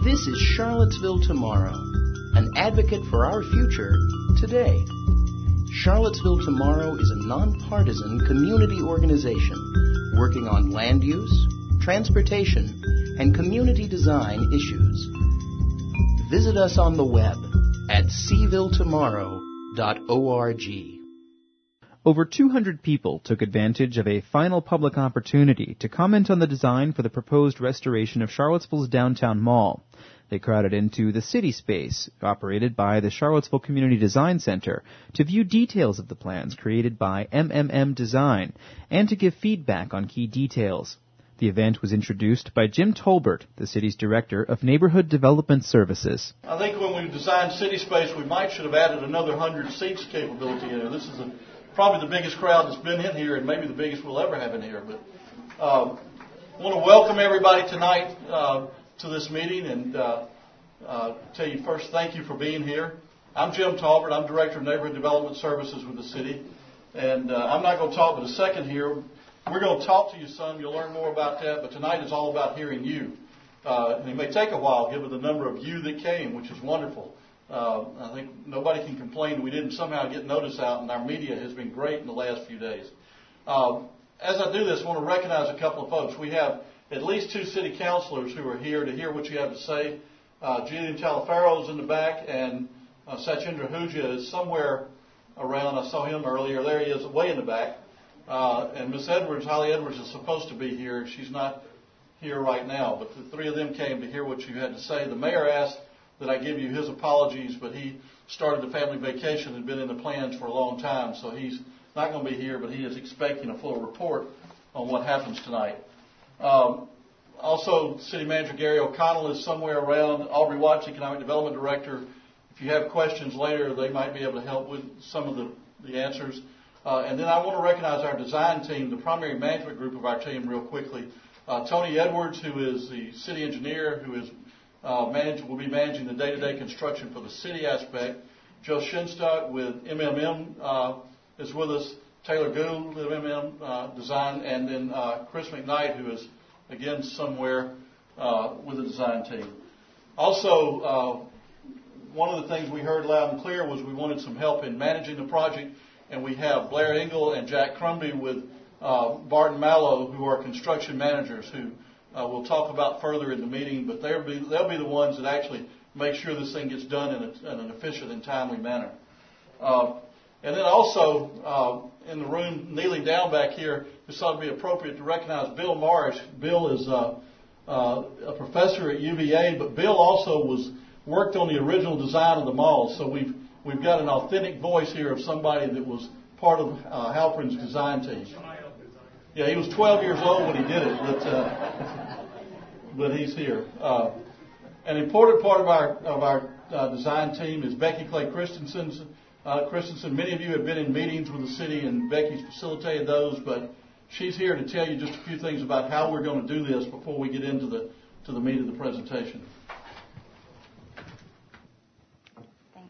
This is Charlottesville Tomorrow, an advocate for our future today. Charlottesville Tomorrow is a nonpartisan community organization working on land use, transportation, and community design issues. Visit us on the web at cvilletomorrow.org. Over 200 people took advantage of a final public opportunity to comment on the design for the proposed restoration of Charlottesville's downtown mall. They crowded into the City Space, operated by the Charlottesville Community Design Center, to view details of the plans created by MMM Design and to give feedback on key details. The event was introduced by Jim Tolbert, the city's Director of Neighborhood Development Services. I think when we designed City Space, we should have added another 100 seats capability in here. This is probably the biggest crowd that's been in here, and maybe the biggest we'll ever have in here. But I want to welcome everybody tonight to this meeting and tell you first, thank you for being here. I'm Jim Talbert. I'm Director of Neighborhood Development Services with the city. And I'm not going to talk but a second here. We're going to talk to you some. You'll learn more about that. But tonight is all about hearing you. And it may take a while given the number of you that came, which is wonderful. I think nobody can complain we didn't somehow get notice out, and our media has been great in the last few days. As I do this, I want to recognize a couple of folks. We have at least 2 city councilors who are here to hear what you have to say. Julian Talaferro is in the back, and Sachendra Huja is somewhere around. I saw him earlier. There he is, way in the back. And Miss Edwards, Holly Edwards, is supposed to be here. She's not here right now, but the 3 of them came to hear what you had to say. The mayor asked that I give you his apologies, but he started the family vacation and had been in the plans for a long time, so he's not going to be here, but he is expecting a full report on what happens tonight. Also, City Manager Gary O'Connell is somewhere around. Aubrey Watts, Economic Development Director. If you have questions later, they might be able to help with some of the answers. And then I want to recognize our design team, the primary management group of our team, real quickly. Tony Edwards, who is the city engineer, who is will be managing the day-to-day construction for the city aspect. Joe Shinstock with MMM is with us. Taylor Gould with MMM Design, and then Chris McKnight, who is again somewhere with the design team. Also, one of the things we heard loud and clear was we wanted some help in managing the project, and we have Blair Engel and Jack Crumby with Barton Mallow, who are construction managers, who we'll talk about further in the meeting, but they'll be the ones that actually make sure this thing gets done in an efficient and timely manner. And then also in the room, kneeling down back here, it's thought to be appropriate to recognize Bill Marsh. Bill is a professor at UVA, but Bill also worked on the original design of the mall. So we've got an authentic voice here of somebody that was part of Halperin's design team. Yeah, he was 12 years old when he did it, but he's here. An important part of our design team is Becky Clay Christensen. Many of you have been in meetings with the city, and Becky's facilitated those, but she's here to tell you just a few things about how we're going to do this before we get into the meat of the presentation. Thanks.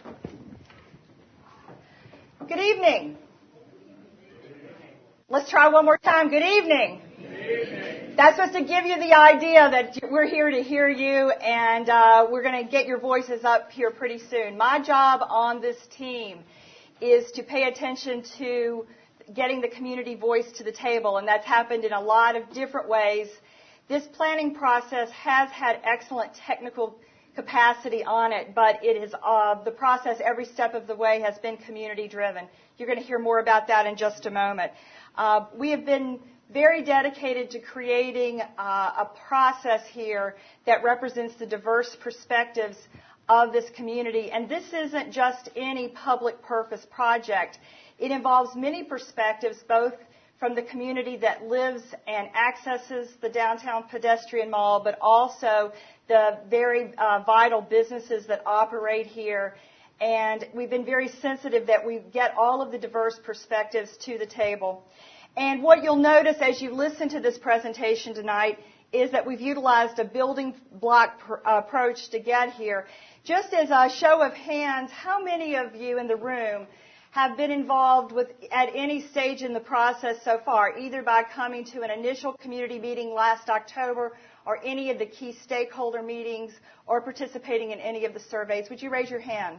Good evening. Let's try one more time. Good evening. Good evening. That's supposed to give you the idea that we're here to hear you, and we're going to get your voices up here pretty soon. My job on this team is to pay attention to getting the community voice to the table, and that's happened in a lot of different ways. This planning process has had excellent technical capacity on it, but it is the process every step of the way has been community driven. You're going to hear more about that in just a moment. We have been very dedicated to creating a process here that represents the diverse perspectives of this community. And this isn't just any public purpose project. It involves many perspectives, both from the community that lives and accesses the downtown pedestrian mall, but also the very vital businesses that operate here. And we've been very sensitive that we get all of the diverse perspectives to the table. And what you'll notice as you listen to this presentation tonight is that we've utilized a building block approach to get here. Just as a show of hands, how many of you in the room have been involved at any stage in the process so far, either by coming to an initial community meeting last October or any of the key stakeholder meetings or participating in any of the surveys? Would you raise your hands?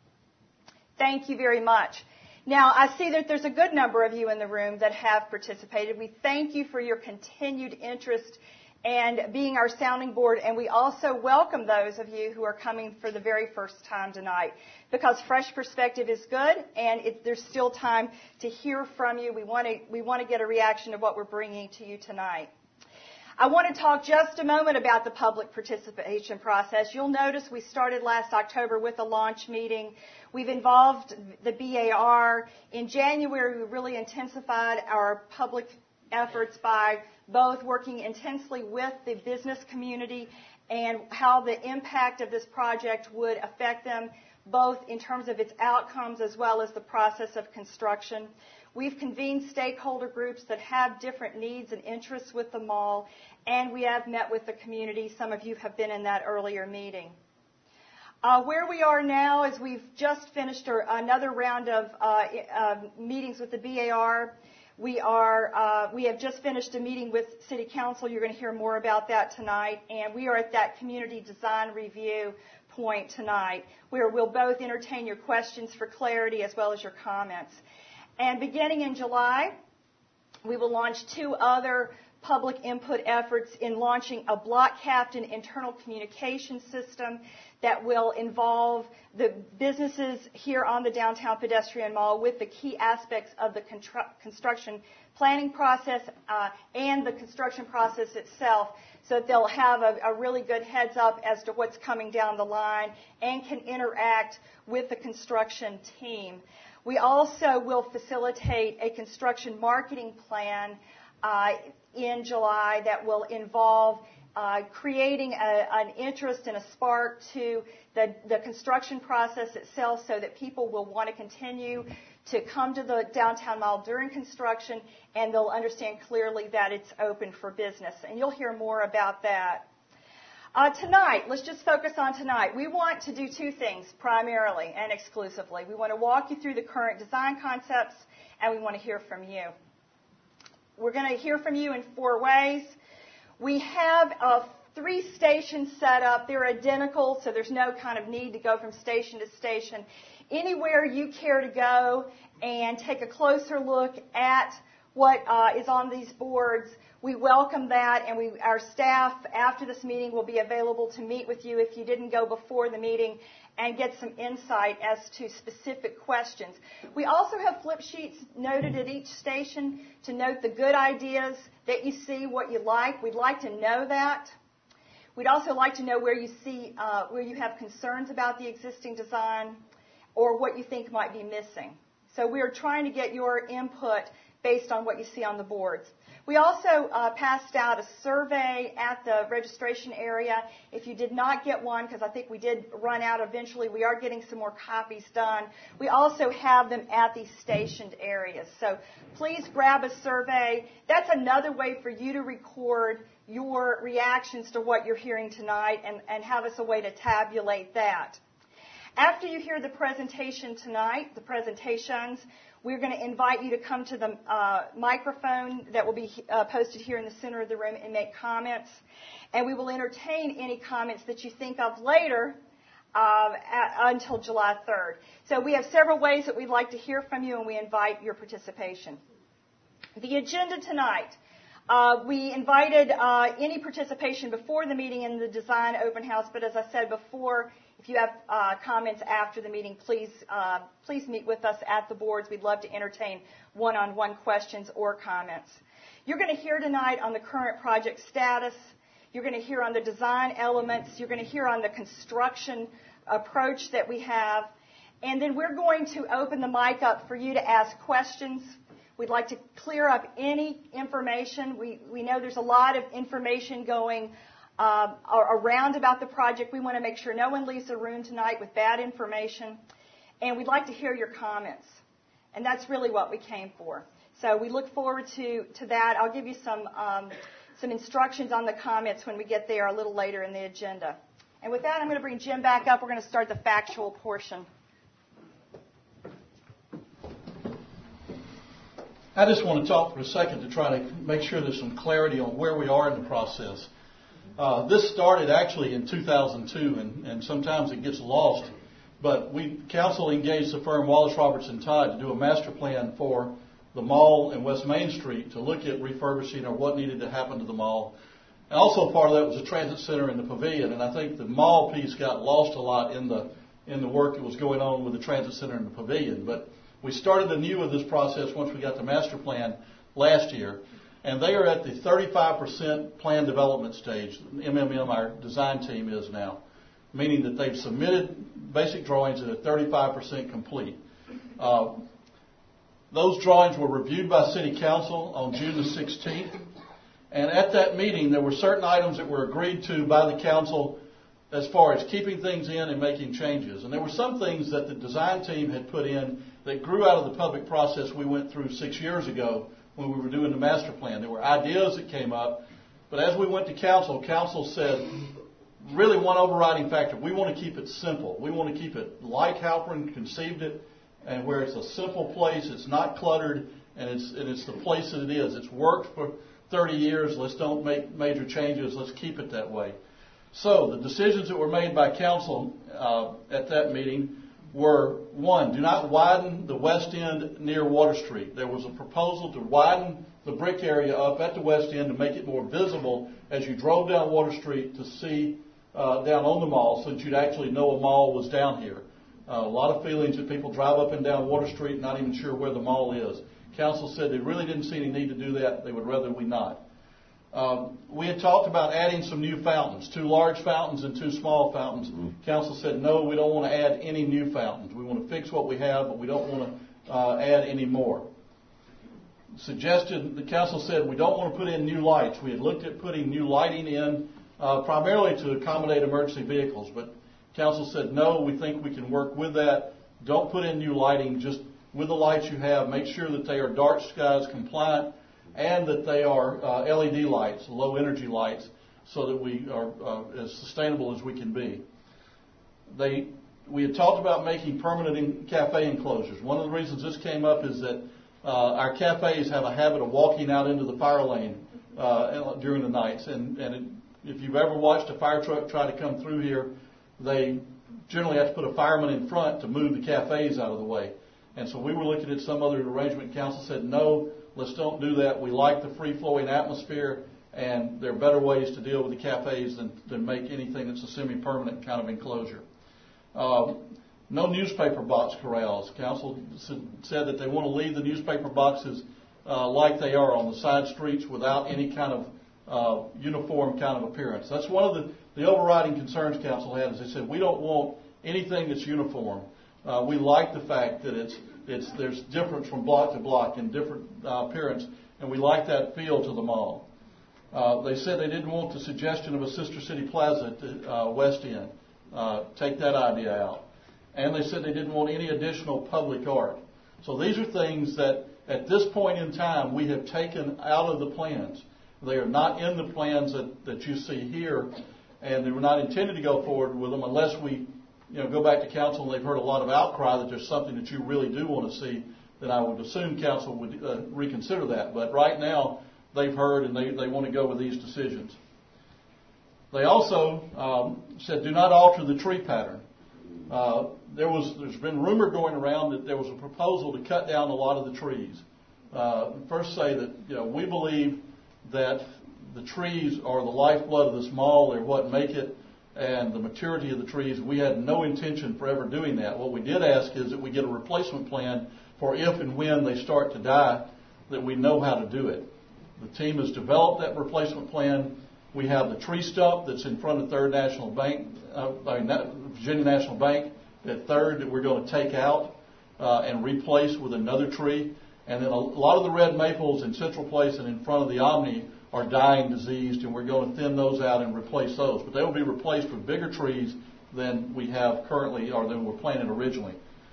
Thank you very much. Now, I see that there's a good number of you in the room that have participated. We thank you for your continued interest and being our sounding board, and we also welcome those of you who are coming for the very first time tonight, because fresh perspective is good, and there's still time to hear from you. We want to get a reaction of what we're bringing to you tonight. I want to talk just a moment about the public participation process. You'll notice we started last October with a launch meeting. We've involved the BAR. In January, we really intensified our public efforts by both working intensely with the business community and how the impact of this project would affect them, both in terms of its outcomes as well as the process of construction. We've convened stakeholder groups that have different needs and interests with the mall, and we have met with the community. Some of you have been in that earlier meeting. Where we are now is we've just finished another round of meetings with the BAR. We have just finished a meeting with City Council. You're going to hear more about that tonight. And we are at that community design review point tonight, where we'll both entertain your questions for clarity as well as your comments. And beginning in July, we will launch 2 other public input efforts in launching a block captain internal communication system that will involve the businesses here on the downtown pedestrian mall with the key aspects of the construction planning process and the construction process itself, so that they'll have a really good heads up as to what's coming down the line and can interact with the construction team. We also will facilitate a construction marketing plan in July that will involve creating an interest and a spark to the construction process itself, so that people will want to continue to come to the downtown mall during construction, and they'll understand clearly that it's open for business. And you'll hear more about that. Tonight, let's just focus on tonight. We want to do 2 things primarily and exclusively. We want to walk you through the current design concepts, and we want to hear from you. We're going to hear from you in 4 ways. We have 3 stations set up. They're identical, so there's no kind of need to go from station to station. Anywhere you care to go and take a closer look at what is on these boards, we welcome that, and our staff after this meeting will be available to meet with you if you didn't go before the meeting and get some insight as to specific questions. We also have flip sheets noted at each station to note the good ideas that you see, what you like. We'd like to know that. We'd also like to know where you see where you have concerns about the existing design or what you think might be missing. So we are trying to get your input based on what you see on the boards. We also passed out a survey at the registration area. If you did not get one, because I think we did run out eventually, we are getting some more copies done. We also have them at these stationed areas. So please grab a survey. That's another way for you to record your reactions to what you're hearing tonight and have us a way to tabulate that. After you hear the presentation tonight, the presentations, we're going to invite you to come to the microphone that will be posted here in the center of the room and make comments. And we will entertain any comments that you think of later until July 3rd. So we have several ways that we'd like to hear from you, and we invite your participation. The agenda tonight. We invited any participation before the meeting in the design open house, but as I said before, if you have comments after the meeting, please meet with us at the boards. We'd love to entertain one-on-one questions or comments. You're going to hear tonight on the current project status. You're going to hear on the design elements. You're going to hear on the construction approach that we have. And then we're going to open the mic up for you to ask questions. We'd like to clear up any information. We know there's a lot of information going around about the project. We want to make sure no one leaves the room tonight with bad information. And we'd like to hear your comments. And that's really what we came for. So we look forward to that. I'll give you some instructions on the comments when we get there a little later in the agenda. And with that, I'm going to bring Jim back up. We're going to start the factual portion. I just want to talk for a second to try to make sure there's some clarity on where we are in the process. This started actually in 2002, and sometimes it gets lost. But council engaged the firm Wallace Robertson Todd to do a master plan for the mall and West Main Street to look at refurbishing or what needed to happen to the mall. And also part of that was the transit center and the pavilion. And I think the mall piece got lost a lot in the work that was going on with the transit center and the pavilion. But we started anew with this process once we got the master plan last year. And they are at the 35% plan development stage. MMM, our design team, is now, meaning that they've submitted basic drawings that are 35% complete. Those drawings were reviewed by City Council on June the 16th. And at that meeting, there were certain items that were agreed to by the council as far as keeping things in and making changes. And there were some things that the design team had put in that grew out of the public process we went through 6 years ago when we were doing the master plan. There were ideas that came up, but as we went to council, council said, really one overriding factor, we want to keep it simple. We want to keep it like Halpern conceived it, and where it's a simple place, it's not cluttered, and it's the place that it is. It's worked for 30 years. Let's don't make major changes. Let's keep it that way. So the decisions that were made by council at that meeting were, one, do not widen the west end near Water Street. There was a proposal to widen the brick area up at the west end to make it more visible as you drove down Water Street to see down on the mall so that you'd actually know a mall was down here. A lot of feelings that people drive up and down Water Street not even sure where the mall is. Council said they really didn't see any need to do that. They would rather we not. We had talked about adding some new fountains, 2 large fountains and 2 small fountains. Council said, no, we don't want to add any new fountains. We want to fix what we have, but we don't want to add any more. The council said we don't want to put in new lights. We had looked at putting new lighting in primarily to accommodate emergency vehicles, but council said, no, we think we can work with that. Don't put in new lighting, just with the lights you have, make sure that they are dark skies compliant and that they are LED lights, low energy lights, so that we are as sustainable as we can be. We had talked about making permanent cafe enclosures. One of the reasons this came up is that our cafes have a habit of walking out into the fire lane during the nights. If you've ever watched a fire truck try to come through here, they generally have to put a fireman in front to move the cafes out of the way. And so we were looking at some other arrangement. Council said, no, let's don't do that. We like the free-flowing atmosphere, and there are better ways to deal with the cafes than make anything that's a semi-permanent kind of enclosure. No newspaper box corrals. Council said that they want to leave the newspaper boxes like they are on the side streets without any kind of uniform kind of appearance. That's one of the overriding concerns Council had, is they said, we don't want anything that's uniform. We like the fact that there's difference from block to block and different appearance, and we like that feel to the mall. They said they didn't want the suggestion of a Sister City Plaza at the West End. Take that idea out. And they said they didn't want any additional public art. So these are things that at this point in time we have taken out of the plans. They are not in the plans that you see here, and they were not intended to go forward with them unless we go back to council and they've heard a lot of outcry that there's something that you really do want to see, then I would assume council would reconsider that. But right now, they've heard and they want to go with these decisions. They also said do not alter the tree pattern. There's been rumor going around that there was a proposal to cut down a lot of the trees. First say that we believe that the trees are the lifeblood of this mall. They're what make it. And the maturity of the trees, we had no intention for ever doing that. What we did ask is that we get a replacement plan for if and when they start to die, that we know how to do it. The team has developed that replacement plan. We have the tree stump that's in front of Virginia National Bank at 3rd that we're going to take out and replace with another tree. And then a lot of the red maples in Central Place and in front of the Omni are dying diseased, and we're going to thin those out and replace those. But they will be replaced with bigger trees than we have currently or than were planted originally.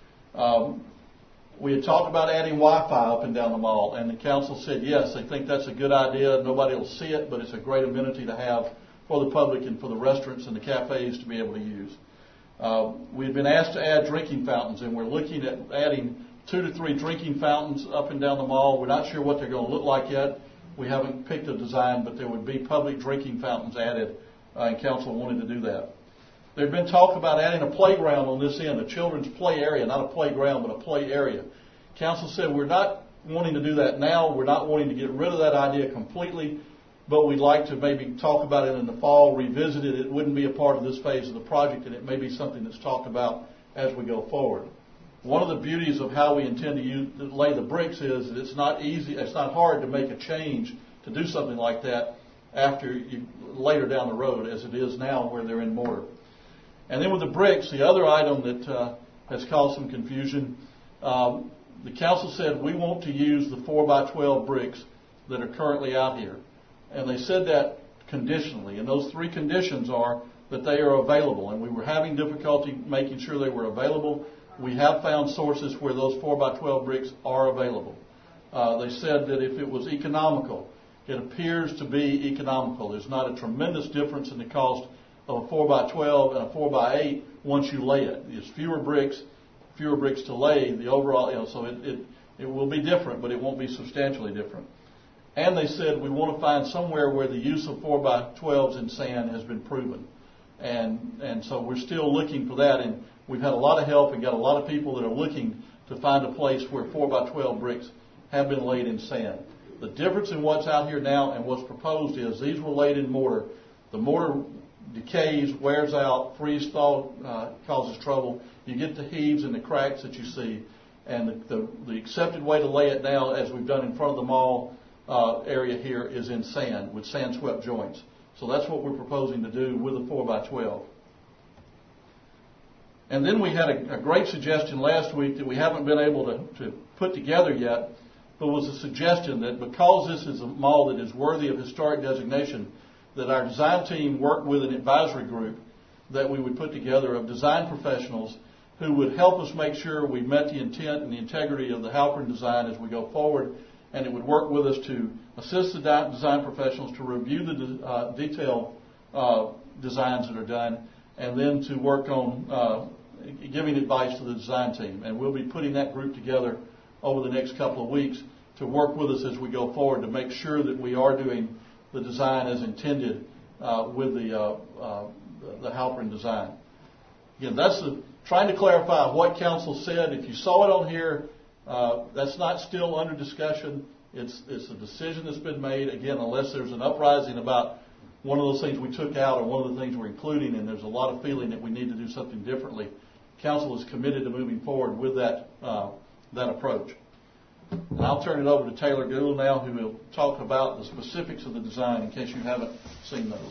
We had talked about adding Wi-Fi up and down the mall, and the council said yes, they think that's a good idea. Nobody will see it, but it's a great amenity to have for the public and for the restaurants and the cafes to be able to use. We had been asked to add drinking fountains, and we're looking at adding 2 to 3 drinking fountains up and down the mall. We're not sure what they're going to look like yet. We haven't picked a design, but there would be public drinking fountains added, and council wanted to do that. There'd been talk about adding a playground on this end, a children's play area, not a playground, but a play area. Council said we're not wanting to do that now. We're not wanting to get rid of that idea completely, but we'd like to maybe talk about it in the fall, revisit it. It wouldn't be a part of this phase of the project, and it may be something that's talked about as we go forward. One of the beauties of how we intend to lay the bricks is that it's not easy, it's not hard to make a change to do something like that later down the road as it is now where they're in mortar. And then with the bricks, the other item that has caused some confusion, the council said we want to use the 4x12 bricks that are currently out here. And they said that conditionally. And those 3 conditions are that they are available. And we were having difficulty making sure they were available. We have found sources where those 4x12 bricks are available. They said that if it was economical, it appears to be economical. There's not a tremendous difference in the cost of a 4x12 and a 4x8 once you lay it. There's fewer bricks to lay. The overall, so it will be different, but it won't be substantially different. And they said we want to find somewhere where the use of 4x12s in sand has been proven. And so we're still looking for that, and we've had a lot of help and got a lot of people that are looking to find a place where 4x12 bricks have been laid in sand. The difference in what's out here now and what's proposed is these were laid in mortar. The mortar decays, wears out, freeze-thaw causes trouble. You get the heaves and the cracks that you see. And the accepted way to lay it now, as we've done in front of the mall area here, is in sand, with sand-swept joints. So that's what we're proposing to do with a 4x12. And then we had a great suggestion last week that we haven't been able to put together yet, but was a suggestion that because this is a mall that is worthy of historic designation, that our design team work with an advisory group that we would put together of design professionals who would help us make sure we met the intent and the integrity of the Halpern design as we go forward, and it would work with us to assist the design professionals to review the detailed designs that are done, and then to work on giving advice to the design team. And we'll be putting that group together over the next couple of weeks to work with us as we go forward to make sure that we are doing the design as intended with the Halpern design. Again, that's trying to clarify what council said. If you saw it on here, that's not still under discussion. It's a decision that's been made. Again, unless there's an uprising about one of those things we took out or one of the things we're including, and there's a lot of feeling that we need to do something differently, council is committed to moving forward with that approach. And I'll turn it over to Taylor Gould now, who will talk about the specifics of the design in case you haven't seen those.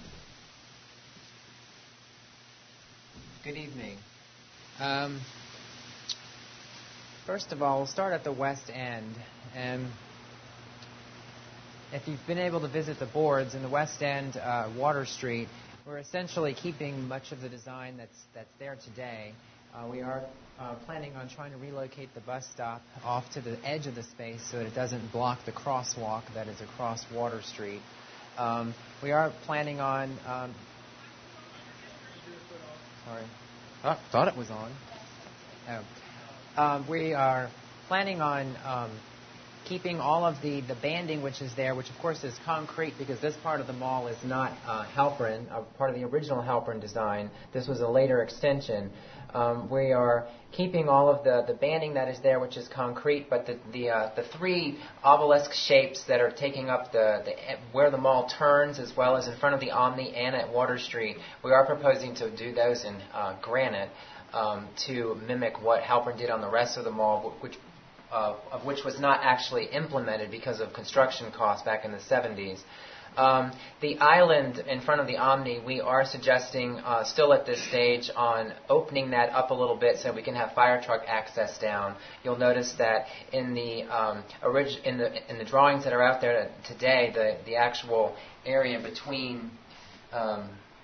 Good evening. First of all, we'll start at the west end. And if you've been able to visit the boards in the west end, Water Street, we're essentially keeping much of the design that's there today. We are planning on trying to relocate the bus stop off to the edge of the space so that it doesn't block the crosswalk that is across Water Street. We are planning on... sorry. Oh, thought it was on. Oh. We are planning on keeping all of the banding which is there, which of course is concrete because this part of the mall is not Halpern, part of the original Halpern design. This was a later extension. We are keeping all of the banding that is there, which is concrete, but the 3 obelisk shapes that are taking up where the mall turns, as well as in front of the Omni and at Water Street, we are proposing to do those in granite to mimic what Halpern did on the rest of the mall, which was not actually implemented because of construction costs back in the 70s. The island in front of the Omni, we are suggesting still at this stage on opening that up a little bit so we can have fire truck access down. You'll notice that in the in the drawings that are out there today, the actual area between I'm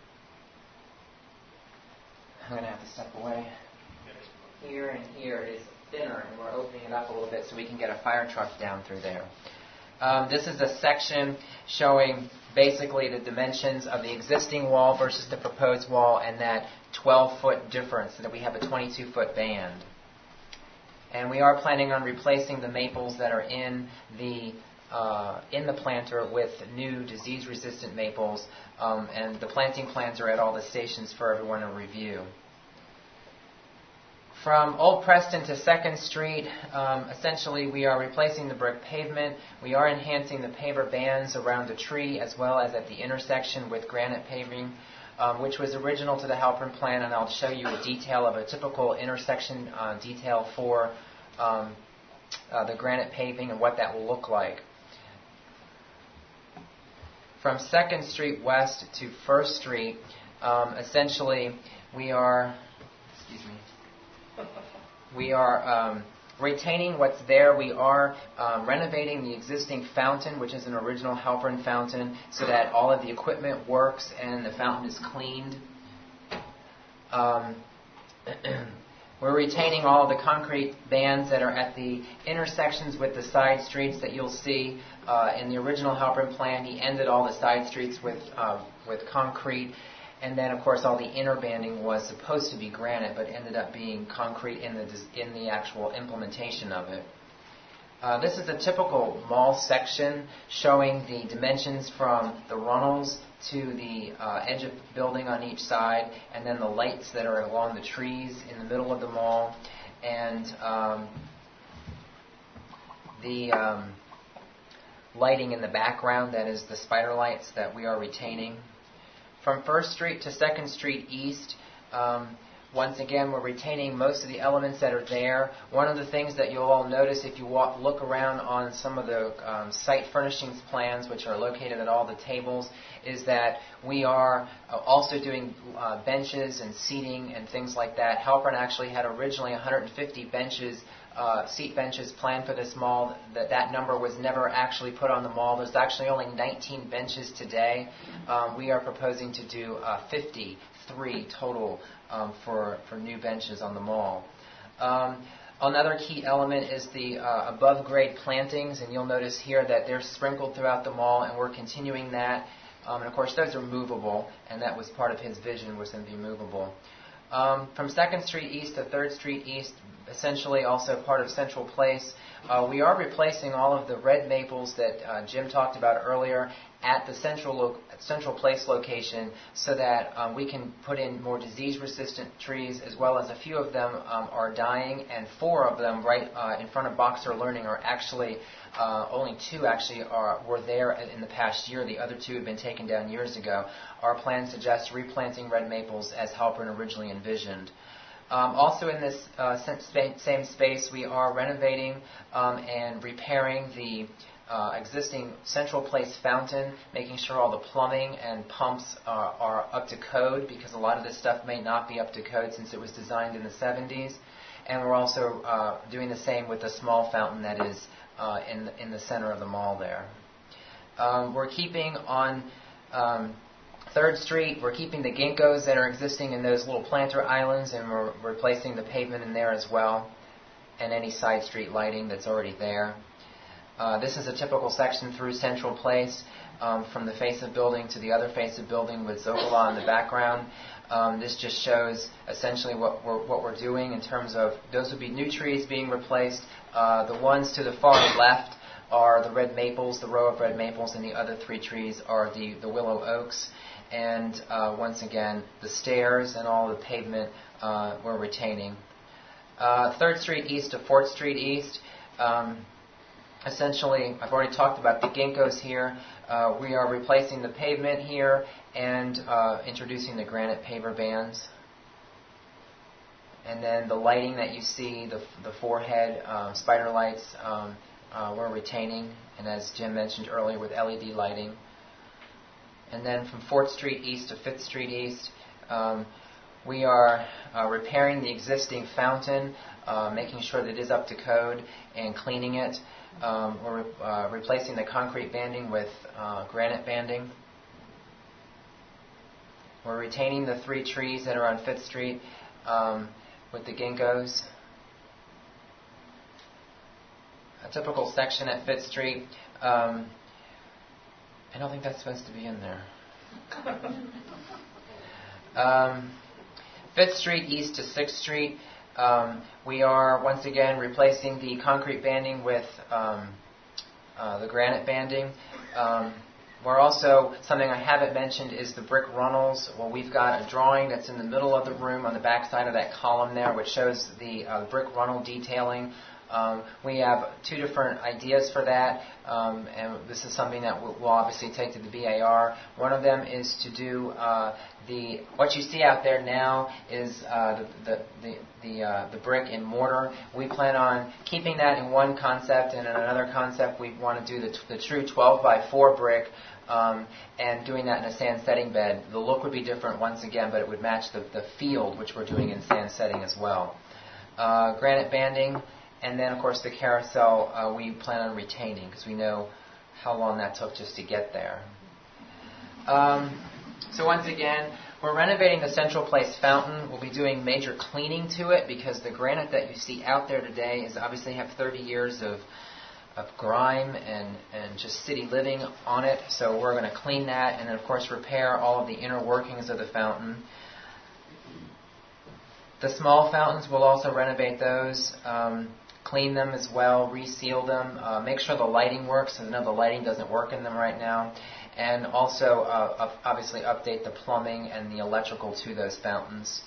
going to have to step away. Here and here is thinner, and we're opening it up a little bit so we can get a fire truck down through there. This is a section showing basically the dimensions of the existing wall versus the proposed wall and that 12-foot difference, so that we have a 22-foot band. And we are planning on replacing the maples that are in the planter with new disease-resistant maples, and the planting plans are at all the stations for everyone to review. From Old Preston to 2nd Street, essentially we are replacing the brick pavement. We are enhancing the paver bands around the tree as well as at the intersection with granite paving, which was original to the Halpern plan, and I'll show you a detail of a typical intersection detail for the granite paving and what that will look like. From 2nd Street West to 1st Street, essentially we are retaining what's there. We are renovating the existing fountain, which is an original Halpern fountain, so that all of the equipment works and the fountain is cleaned. We're retaining all of the concrete bands that are at the intersections with the side streets that you'll see. In the original Halpern plan, he ended all the side streets with concrete. And then, of course, all the inner banding was supposed to be granite, but ended up being concrete in the actual implementation of it. This is a typical mall section showing the dimensions from the runnels to the edge of the building on each side, and then the lights that are along the trees in the middle of the mall, and the lighting in the background, that is the spider lights that we are retaining. From 1st Street to 2nd Street East, once again, we're retaining most of the elements that are there. One of the things that you'll all notice if you look around on some of the site furnishings plans, which are located at all the tables, is that we are also doing benches and seating and things like that. Halpern actually had originally 150 benches, seat benches planned for this mall. That number was never actually put on the mall. There's actually only 19 benches today. We are proposing to do 53 total for new benches on the mall. Another key element is the above-grade plantings, and you'll notice here that they're sprinkled throughout the mall, and we're continuing that. And of course, those are movable, and that was part of his vision, was them to be movable. From 2nd Street East to 3rd Street East, essentially also part of Central Place, we are replacing all of the red maples that Jim talked about earlier at the Central Place location, so that we can put in more disease-resistant trees, as well as a few of them are dying, and 4 of them right in front of Boxer Learning are actually, only 2 actually were there in the past year. The other 2 had been taken down years ago. Our plan suggests replanting red maples as Halpern originally envisioned. Also in this same space, we are renovating and repairing the existing Central Place fountain, making sure all the plumbing and pumps are up to code, because a lot of this stuff may not be up to code since it was designed in the 70s. And we're also doing the same with the small fountain that is in the center of the mall there. We're keeping on 3rd Street, we're keeping the ginkgos that are existing in those little planter islands, and we're replacing the pavement in there as well, and any side street lighting that's already there. This is a typical section through Central Place, from the face of building to the other face of building with Zocola in the background. This just shows essentially what we're doing in terms of those would be new trees being replaced. The ones to the far left are the red maples, the row of red maples, and the other 3 trees are the willow oaks. And once again, the stairs and all the pavement we're retaining. 3rd Street East to 4th Street East. Essentially, I've already talked about the ginkgos here. We are replacing the pavement here and introducing the granite paver bands. And then the lighting that you see, the forehead spider lights, we're retaining, and as Jim mentioned earlier, with LED lighting. And then from 4th Street East to 5th Street East, we are repairing the existing fountain, making sure that it is up to code, and cleaning it. We're replacing the concrete banding with granite banding. We're retaining the 3 trees that are on 5th Street with the ginkgos. A typical section at 5th Street. I don't think that's supposed to be in there. 5th Street East to 6th Street. We are, once again, replacing the concrete banding with the granite banding. We're also, something I haven't mentioned is the brick runnels. Well, we've got a drawing that's in the middle of the room on the back side of that column there, which shows the brick runnel detailing. We have two different ideas for that, and this is something that we'll obviously take to the BAR. One of them is to do what you see out there now is the brick and mortar. We plan on keeping that in one concept, and in another concept we want to do the true 12x4 brick, and doing that in a sand setting bed. The look would be different once again, but it would match the field, which we're doing in sand setting as well. Granite banding. And then, of course, the carousel we plan on retaining because we know how long that took just to get there. So once again, we're renovating the Central Place fountain. We'll be doing major cleaning to it because the granite that you see out there today is obviously have 30 years of grime and just city living on it. So we're going to clean that and, of course, repair all of the inner workings of the fountain. The small fountains, we'll also renovate those. Clean them as well, reseal them, make sure the lighting works. I know the lighting doesn't work in them right now. And also, obviously, update the plumbing and the electrical to those fountains.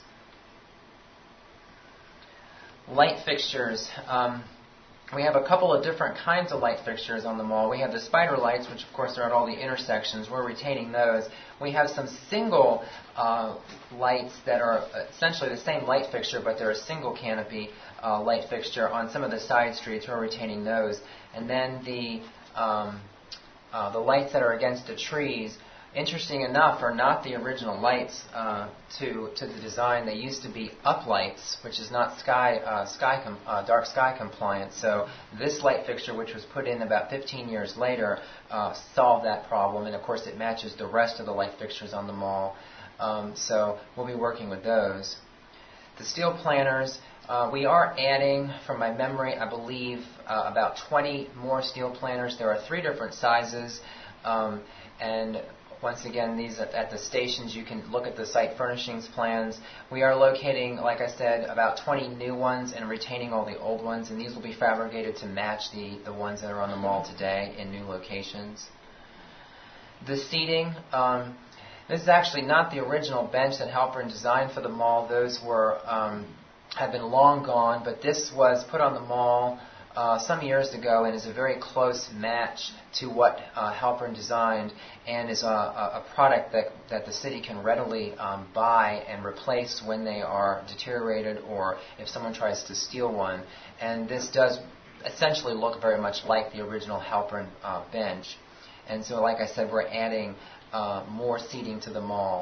Light fixtures. We have a couple of different kinds of light fixtures on the mall. We have the spider lights, which, of course, are at all the intersections. We're retaining those. We have some single lights that are essentially the same light fixture, but they're a single canopy light fixture on some of the side streets. We're retaining those. And then the lights that are against the trees, interesting enough, are not the original lights to the design. They used to be uplights, which is not dark sky compliant. So this light fixture, which was put in about 15 years later, solved that problem. And of course, it matches the rest of the light fixtures on the mall. So we'll be working with those. The steel planters. We are adding, from my memory, I believe, about 20 more steel planters. There are 3 different sizes, and once again, these at the stations, you can look at the site furnishings plans. We are locating, like I said, about 20 new ones and retaining all the old ones, and these will be fabricated to match the ones that are on the mall today in new locations. The seating. This is actually not the original bench that Halpern designed for the mall. Those were have been long gone, but this was put on the mall some years ago and is a very close match to what Halpern designed and is a product that the city can readily buy and replace when they are deteriorated or if someone tries to steal one. And this does essentially look very much like the original Halpern bench. And so, like I said, we're adding more seating to the mall.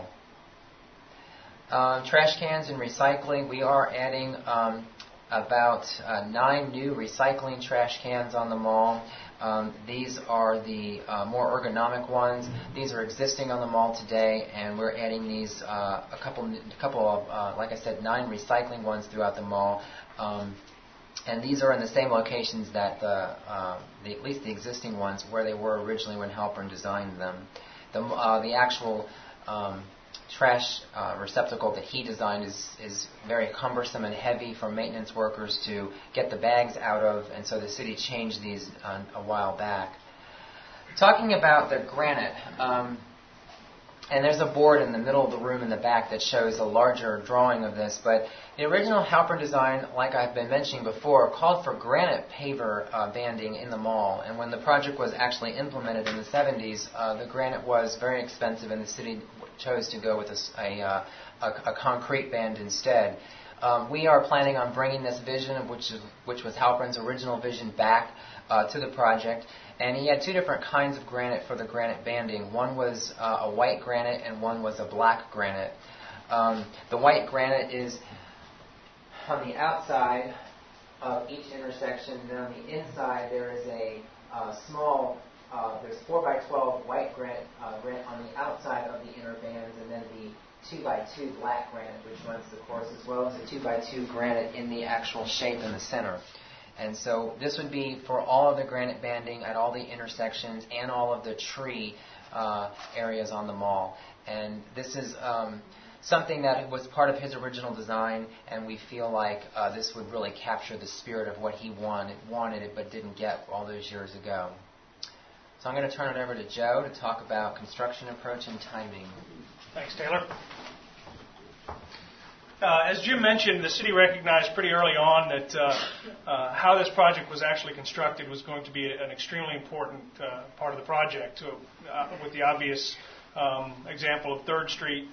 Trash cans and recycling. We are adding about 9 new recycling trash cans on the mall. These are the more ergonomic ones. These are existing on the mall today, and we're adding these a couple of, like I said, 9 recycling ones throughout the mall. And these are in the same locations that at least the existing ones where they were originally when Halpern designed them. The actual trash receptacle that he designed is very cumbersome and heavy for maintenance workers to get the bags out of, and so the city changed these a while back. Talking about the granite, and there's a board in the middle of the room in the back that shows a larger drawing of this, but the original Halpern design, like I've been mentioning before, called for granite paver banding in the mall, and when the project was actually implemented in the 70s, the granite was very expensive and the city chose to go with a concrete band instead. We are planning on bringing this vision, which was Halpern's original vision, back to the project. And he had 2 different kinds of granite for the granite banding. One was a white granite and one was a black granite. The white granite is on the outside of each intersection, and then on the inside there is a small, there's 4x12 white granite on the outside of the inner bands, and then the 2x2 black granite, which runs the course, as well as a 2x2 granite in the actual shape in the center. And so this would be for all of the granite banding at all the intersections and all of the tree areas on the mall. And this is something that was part of his original design, and we feel like this would really capture the spirit of what he wanted it but didn't get all those years ago. So I'm going to turn it over to Joe to talk about construction approach and timing. Thanks, Taylor. As Jim mentioned, the city recognized pretty early on that how this project was actually constructed was going to be an extremely important part of the project. With the obvious example of 3rd Street,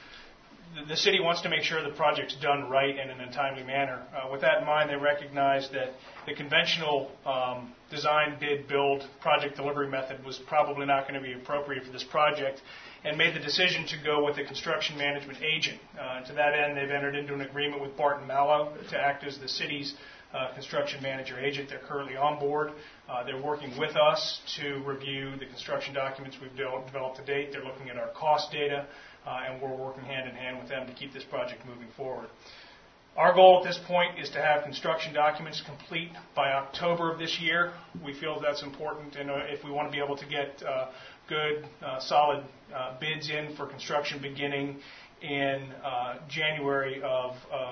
the city wants to make sure the project's done right and in a timely manner. With that in mind, they recognized that the conventional design, bid, build, project delivery method was probably not going to be appropriate for this project, and made the decision to go with a construction management agent. To that end, they've entered into an agreement with Barton Malow to act as the city's construction manager agent. They're currently on board. They're working with us to review the construction documents we've developed to date. They're looking at our cost data, and we're working hand in hand with them to keep this project moving forward. Our goal at this point is to have construction documents complete by October of this year. We feel that's important, and if we want to be able to get good, solid bids in for construction beginning in January of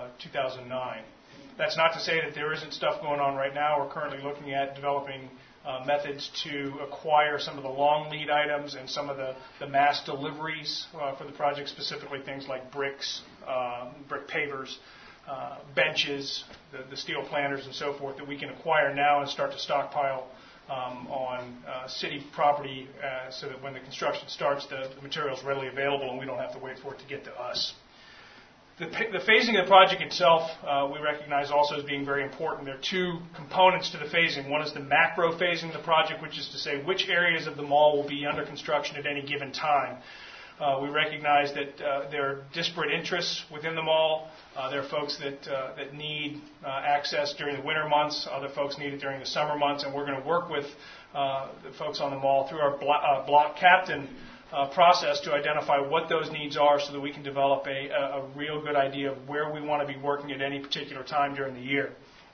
2009. That's not to say that there isn't stuff going on right now. We're currently looking at developing methods to acquire some of the long lead items and some of the mass deliveries for the project, specifically things like bricks, brick pavers, benches, the steel planters and so forth that we can acquire now and start to stockpile on city property so that when the construction starts, the material is readily available and we don't have to wait for it to get to us. The phasing of the project itself, we recognize also as being very important. There are 2 components to the phasing. One is the macro phasing of the project, which is to say which areas of the mall will be under construction at any given time. We recognize that there are disparate interests within the mall. There are folks that need access during the winter months. Other folks need it during the summer months. And we're going to work with the folks on the mall through our block captain process to identify what those needs are so that we can develop a real good idea of where we want to be working at any particular time during the year.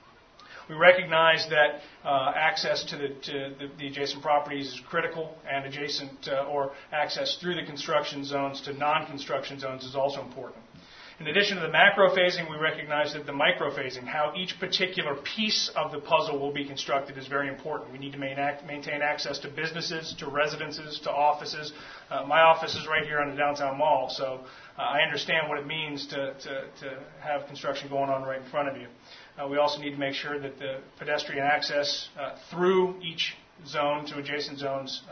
We recognize that access to the adjacent properties is critical, and adjacent or access through the construction zones to non-construction zones is also important. In addition to the macro phasing, we recognize that the micro phasing, how each particular piece of the puzzle will be constructed, is very important. We need to maintain access to businesses, to residences, to offices. My office is right here on the downtown mall, so I understand what it means to have construction going on right in front of you. We also need to make sure that the pedestrian access through each zone to adjacent zones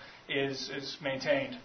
is maintained.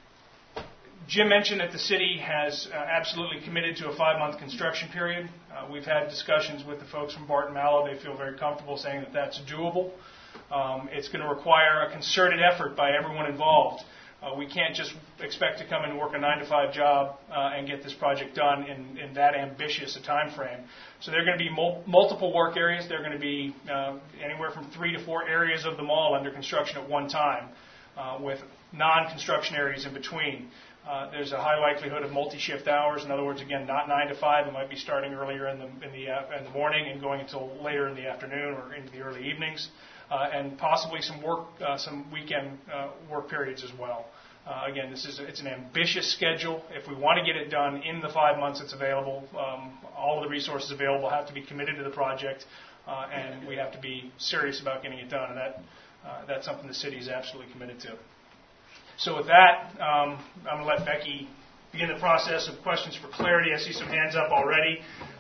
Jim mentioned that the city has absolutely committed to a 5-month construction period. We've had discussions with the folks from Barton Malow. They feel very comfortable saying that that's doable. It's going to require a concerted effort by everyone involved. We can't just expect to come in and work a 9-to-5 job and get this project done in that ambitious a time frame. So there are going to be multiple work areas. There are going to be anywhere from 3 to 4 areas of the mall under construction at one time, with non-construction areas in between. There's a high likelihood of multi-shift hours. In other words, again, not 9 to 5. It might be starting earlier in the morning and going until later in the afternoon or into the early evenings, and possibly some weekend work periods as well. Again, it's an ambitious schedule. If we want to get it done in the 5 months it's available, all of the resources available have to be committed to the project, and we have to be serious about getting it done. And that's something the city is absolutely committed to. So with that, I'm going to let Becky begin the process of questions for clarity. I see some hands up already.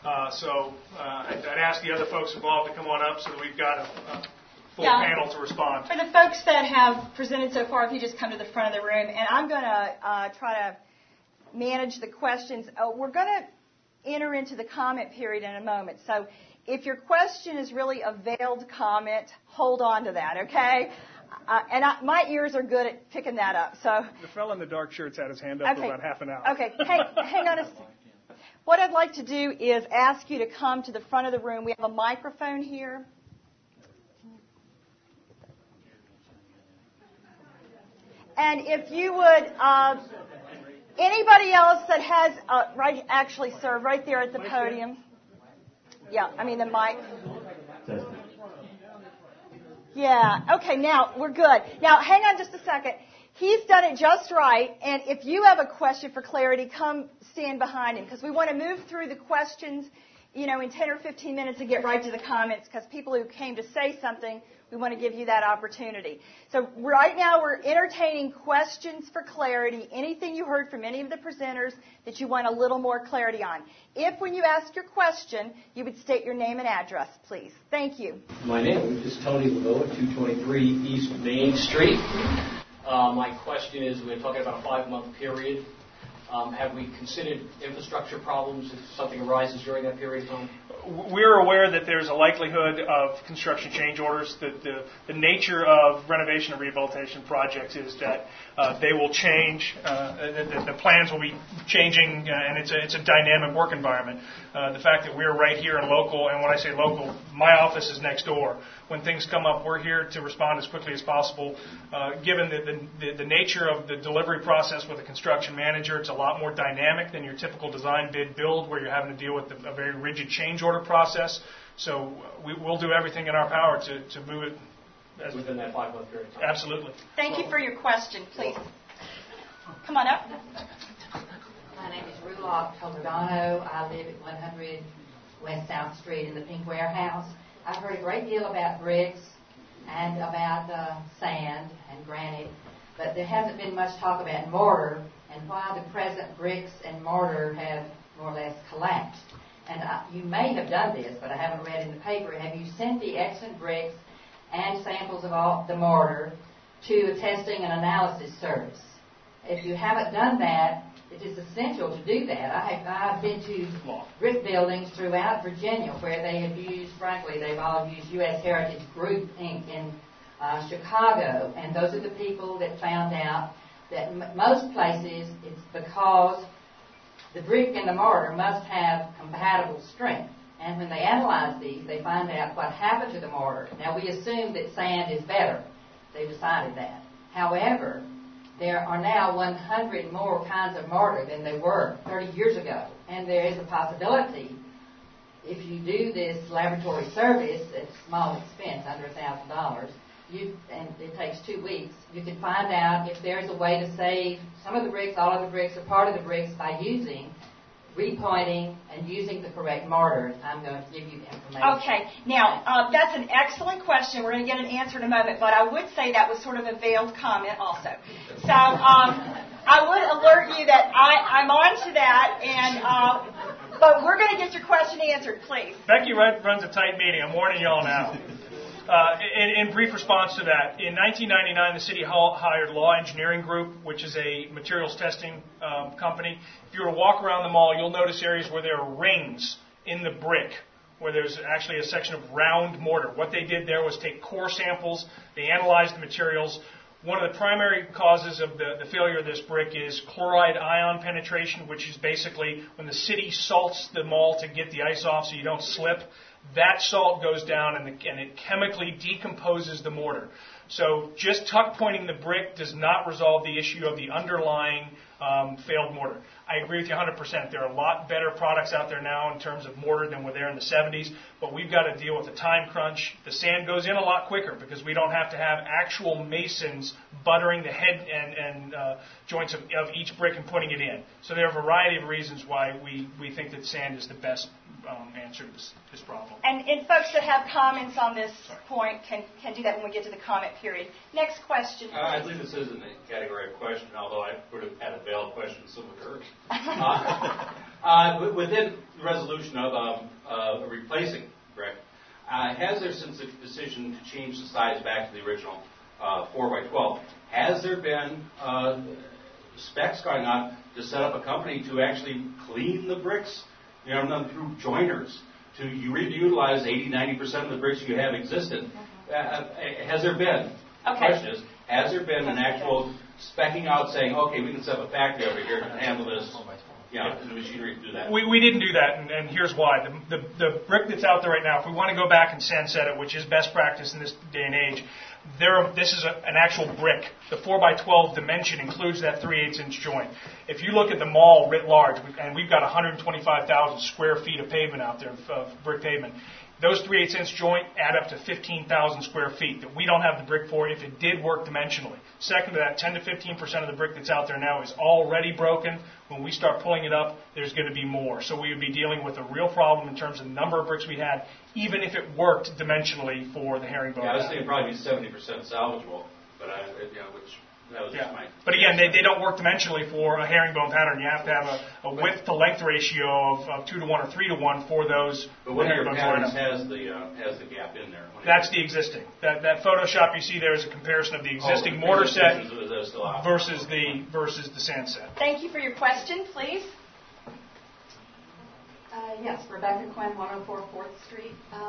I'd ask the other folks involved to come on up so that we've got a full panel to respond. For the folks that have presented so far, if you just come to the front of the room, and I'm going to try to manage the questions. We're going to enter into the comment period in a moment. So if your question is really a veiled comment, hold on to that, okay? My ears are good at picking that up. So the fellow in the dark shirt's had his hand up for about half an hour. Okay, hang on a second. What I'd like to do is ask you to come to the front of the room. We have a microphone here. And if you would, anybody else that has, actually, sir, right there at the podium. Yeah, I mean the mic. Yeah, okay, now we're good. Now, hang on just a second. He's done it just right, and if you have a question for clarity, come stand behind him, because we want to move through the questions, in 10 or 15 minutes and get right to the comments, because people who came to say something, we want to give you that opportunity. So right now we're entertaining questions for clarity, anything you heard from any of the presenters that you want a little more clarity on. If when you ask your question, you would state your name and address, please. Thank you. My name is Tony Laveau, 223 East Main Street. My question is, we're talking about a 5-month period. Have we considered infrastructure problems if something arises during that period of time? We're aware that there's a likelihood of construction change orders. The nature of renovation and rehabilitation projects is that they will change. The plans will be changing, and it's a dynamic work environment. The fact that we're right here and local, and when I say local, my office is next door. When things come up, we're here to respond as quickly as possible. Given the nature of the delivery process with a construction manager, it's a lot more dynamic than your typical design bid build, where you're having to deal with a very rigid change order process. So we'll do everything in our power to move it within that 5-month period of time. Absolutely. Thank you for your question. Please come on up. My name is Rulok Toledano. I live at 100 West South Street in the Pink Warehouse. I've heard a great deal about bricks and about sand and granite, but there hasn't been much talk about mortar and why the present bricks and mortar have more or less collapsed. And you may have done this, but I haven't read in the paper. Have you sent the excellent bricks and samples of all the mortar to a testing and analysis service? If you haven't done that, it is essential to do that. I've been to brick buildings throughout Virginia where they have used, frankly, they've all used U.S. Heritage Group Inc. in Chicago, and those are the people that found out that most places it's because the brick and the mortar must have compatible strength. And when they analyze these, they find out what happened to the mortar. Now, we assume that sand is better. They decided that. However, there are now 100 more kinds of mortar than there were 30 years ago. And there is a possibility, if you do this laboratory service at small expense, under $1,000, and it takes 2 weeks, you can find out if there's a way to save some of the bricks, all of the bricks, or part of the bricks by repointing and using the correct mortar. I'm going to give you the information. Okay. Now, that's an excellent question. We're going to get an answer in a moment, but I would say that was sort of a veiled comment also. So I would alert you that I'm on to that, and but we're going to get your question answered, please. Becky runs a tight meeting. I'm warning y'all now. In brief response to that, in 1999, the city hired Law Engineering Group, which is a materials testing company. If you were to walk around the mall, you'll notice areas where there are rings in the brick, where there's actually a section of round mortar. What they did there was take core samples. They analyzed the materials. One of the primary causes of the failure of this brick is chloride ion penetration, which is basically when the city salts the mall to get the ice off so you don't slip. That salt goes down and it chemically decomposes the mortar. So just tuck pointing the brick does not resolve the issue of the underlying failed mortar. I agree with you 100%. There are a lot better products out there now in terms of mortar than were there in the 70s, but we've got to deal with the time crunch. The sand goes in a lot quicker because we don't have to have actual masons buttering the head and joints of each brick and putting it in. So there are a variety of reasons why we think that sand is the best answer to this problem. And folks that have comments on this point can do that when we get to the comment period. Next question. I believe this is in the category of question, although I would have had a veiled question, so would hers. Within the resolution of replacing brick, has there, since the decision to change the size back to the original 4x12, has there been specs going on to set up a company to actually clean the bricks, through joiners, to reutilize 80-90% of the bricks you have existent? Has there been? The question is, has there been an actual specking out saying, okay, we can set up a factory over here to handle this, the machinery to do that? We didn't do that, and here's why. The brick that's out there right now, if we want to go back and sand set it, which is best practice in this day and age, this is an actual brick. The 4x12 dimension includes that 3/8-inch joint. If you look at the mall writ large, and we've got 125,000 square feet of pavement out there, of brick pavement, those 3/8" joint add up to 15,000 square feet that we don't have the brick for if it did work dimensionally. Second to that, 10 to 15% of the brick that's out there now is already broken. When we start pulling it up, there's going to be more. So we would be dealing with a real problem in terms of the number of bricks we had, even if it worked dimensionally for the herringbone. Yeah, I was thinking probably 70% salvageable, but which that was just my. But again, they don't work dimensionally for a herringbone pattern. You have to have a width to length ratio of 2 to 1 or 3 to 1 for those. But one of your patterns has the gap in there. That's the existing. That Photoshop you see there is a comparison of the existing mortar set versus the sand set. Thank you for your question, please. Yes, Rebecca Quinn, 104 4th Street.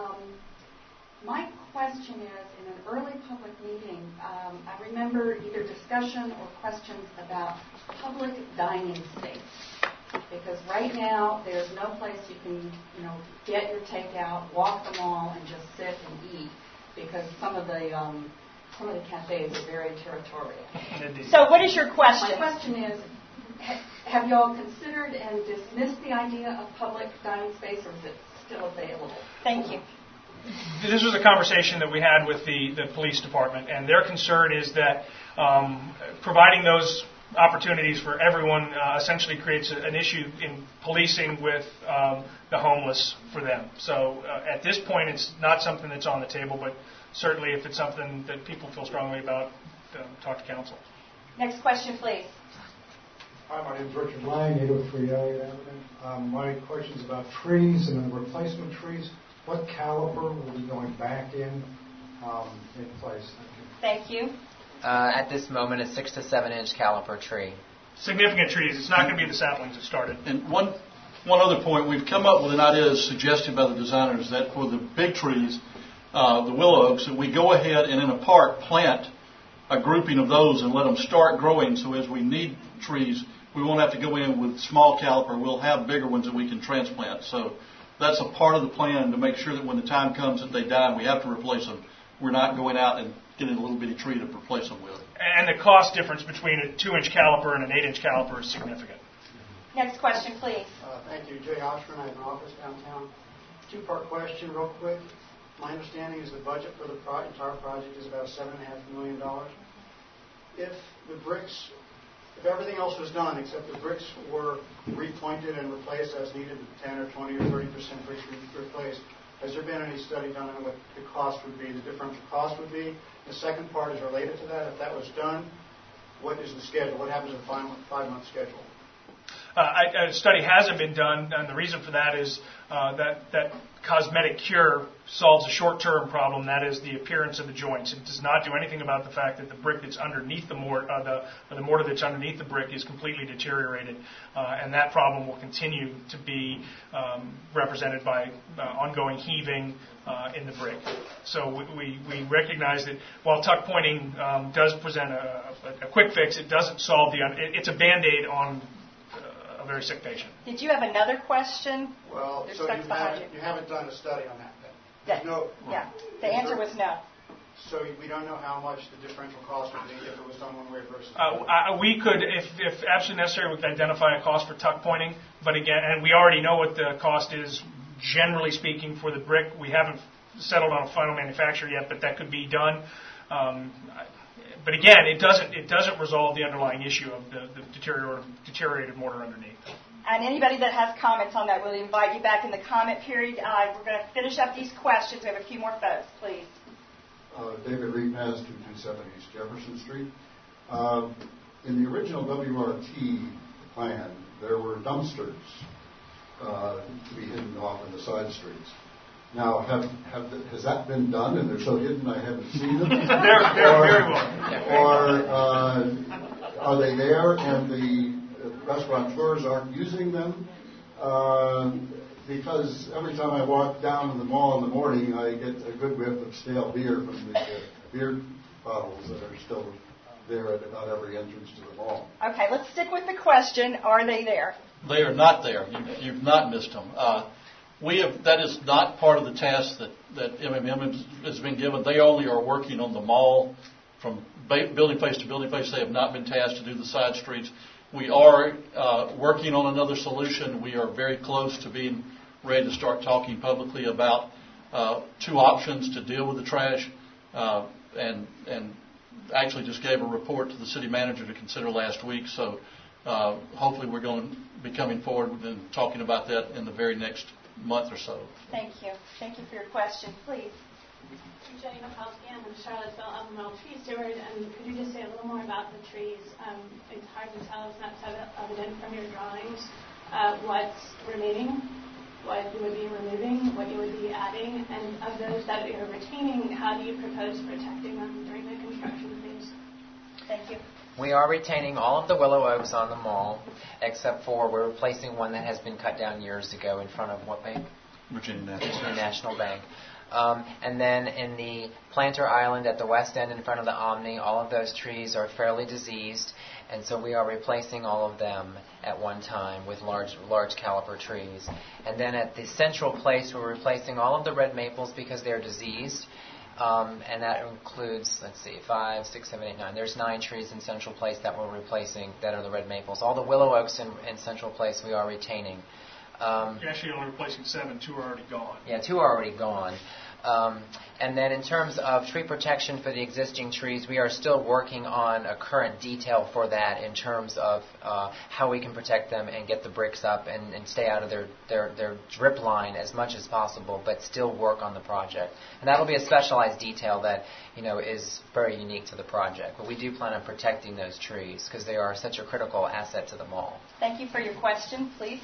My question is, in an early public meeting, I remember either discussion or questions about public dining space. Because right now, there's no place you can, get your takeout, walk the mall, and just sit and eat. Because some of the cafes are very territorial. So, what is your question? My question is, have you all considered and dismissed the idea of public dining space, or is it still available? Thank you. This was a conversation that we had with the police department, and their concern is that providing those opportunities for everyone essentially creates an issue in policing with the homeless for them. So at this point, it's not something that's on the table, but certainly if it's something that people feel strongly about, talk to council. Next question, please. Hi, my name is Richard Lang, 803 Elliott Avenue. My question is about trees and the replacement trees. What caliper will be going back in place? Thank you. At this moment, a 6 to 7 inch caliper tree. Significant trees. It's not going to be the saplings that started. And one other point, we've come up with an idea suggested by the designers that for the big trees, the willow oaks, that we go ahead and in a park plant a grouping of those and let them start growing. So as we need trees, we won't have to go in with small caliper. We'll have bigger ones that we can transplant. So that's a part of the plan to make sure that when the time comes that they die and we have to replace them, we're not going out and getting a little bitty tree to replace them with. And the cost difference between a 2-inch caliper and an 8-inch caliper is significant. Next question, please. Thank you. Jay Oshman. I have an office downtown. Two-part question real quick. My understanding is the budget for the entire project is about $7.5 million. If everything else was done except the bricks were repointed and replaced as needed, 10 or 20 or 30% bricks replaced, has there been any study done on what the cost would be, the differential cost would be? The second part is related to that. If that was done, what is the schedule? What happens in a 5-month schedule? A study hasn't been done, and the reason for that is that cosmetic cure solves a short-term problem, that is the appearance of the joints. It does not do anything about the fact that the brick that's underneath the mortar that's underneath the brick is completely deteriorated, and that problem will continue to be represented by ongoing heaving in the brick. So we recognize that while tuck pointing does present a quick fix, it doesn't solve it's a Band-Aid on a very sick patient. Did you have another question? Well, so you haven't done a study on that then? Yeah. The answer was no. So we don't know how much the differential cost would be if it was done one way versus we could, if absolutely necessary, we could identify a cost for tuck pointing. But again, and we already know what the cost is, generally speaking, for the brick. We haven't settled on a final manufacturer yet, but that could be done. But again, it doesn't resolve the underlying issue of the deteriorated mortar underneath. And anybody that has comments on that, we'll invite you back in the comment period. We're going to finish up these questions. We have a few more folks, please. David Repaz, 227 East Jefferson Street. In the original WRT plan, there were dumpsters to be hidden off in the side streets. Now, has that been done, and they're so hidden I haven't seen them? They're very well. Or are they there and the restaurateurs aren't using them? Because every time I walk down to the mall in the morning, I get a good whiff of stale beer from the beer bottles that are still there at about every entrance to the mall. Okay, let's stick with the question. Are they there? They are not there. You've not missed them. That is not part of the task that MMM has been given. They only are working on the mall from building face to building face. They have not been tasked to do the side streets. We are working on another solution. We are very close to being ready to start talking publicly about two options to deal with the trash, and actually just gave a report to the city manager to consider last week. So hopefully we're going to be coming forward and talking about that in the very next month or so. Thank you. Thank you for your question. Please. Jenny Michalski, I'm a Charlottesville Albemarle tree steward, and could you just say a little more about the trees? It's hard to tell, it's not so evident from your drawings, what's remaining, what you would be removing, what you would be adding, and of those that you're retaining, how do you propose protecting them during the construction phase? Thank you. We are retaining all of the willow oaks on the mall, except for we're replacing one that has been cut down years ago in front of what bank? Virginia National Bank. And then in the planter island at the west end in front of the Omni, all of those trees are fairly diseased, and so we are replacing all of them at one time with large caliper trees. And then at the central place, we're replacing all of the red maples because they're diseased, and that includes, 5, 6, 7, 8, 9. There's 9 trees in Central Place that we're replacing that are the red maples. All the willow oaks in Central Place we are retaining. You're actually only replacing 7. 2 are already gone. Yeah, 2 are already gone. And then in terms of tree protection for the existing trees, we are still working on a current detail for that in terms of how we can protect them and get the bricks up and stay out of their drip line as much as possible, but still work on the project. And that'll be a specialized detail that is very unique to the project. But we do plan on protecting those trees because they are such a critical asset to the mall. Thank you for your question. Please.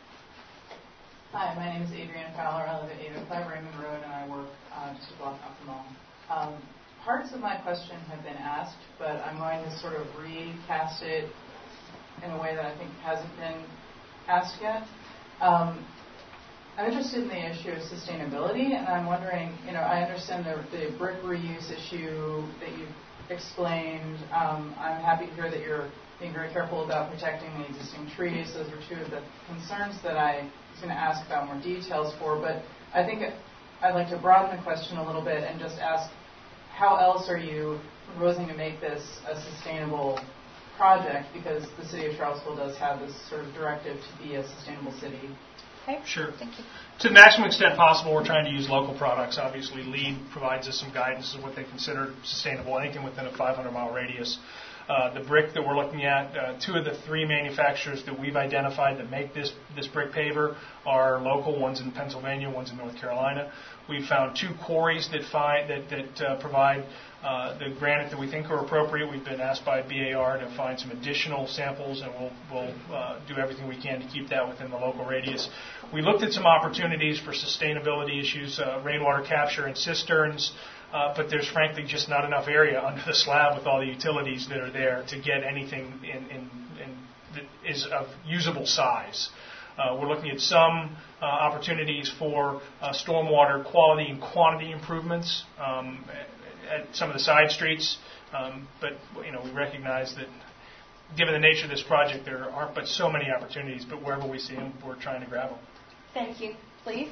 Hi, my name is Adrienne Fowler. I live at 805 Raymond Road, and I work just a block off the mall. Parts of my question have been asked, but I'm going to sort of recast it in a way that I think hasn't been asked yet. I'm interested in the issue of sustainability, and I'm wondering, I understand the brick reuse issue that you've explained. I'm happy to hear that you're being very careful about protecting the existing trees. Those were 2 of the concerns that I was going to ask about more details for, but I think I'd like to broaden the question a little bit and just ask, how else are you proposing to make this a sustainable project, because the city of Charlottesville does have this sort of directive to be a sustainable city. Okay. Sure. Thank you. To the maximum extent possible, we're trying to use local products. Obviously, LEED provides us some guidance of what they consider sustainable, anything within a 500-mile radius. The brick that we're looking at, 2 of the 3 manufacturers that we've identified that make this brick paver are local. One's in Pennsylvania, one's in North Carolina. We've found 2 quarries that provide the granite that we think are appropriate. We've been asked by BAR to find some additional samples, and we'll do everything we can to keep that within the local radius. We looked at some opportunities for sustainability issues, rainwater capture and cisterns. But there's frankly just not enough area under the slab with all the utilities that are there to get anything in that is of usable size. We're looking at some opportunities for stormwater quality and quantity improvements at some of the side streets. But we recognize that given the nature of this project, there aren't but so many opportunities. But wherever we see them, we're trying to grab them. Thank you. Please.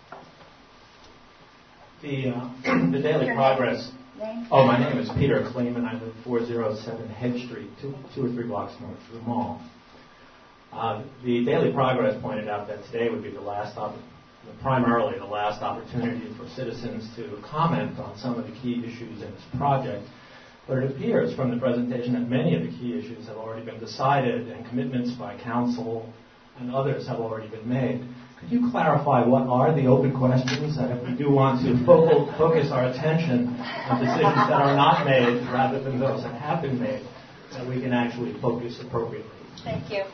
The Daily Progress. Oh, my name is Peter Kleeman. I live 407 Hedge Street, 2 or 3 blocks north of the mall. The Daily Progress pointed out that today would be primarily the last opportunity for citizens to comment on some of the key issues in this project. But it appears from the presentation that many of the key issues have already been decided, and commitments by council and others have already been made. Could you clarify what are the open questions, and if we do want to focus our attention on decisions that are not made rather than those that have been made, that we can actually focus appropriately? Thank you.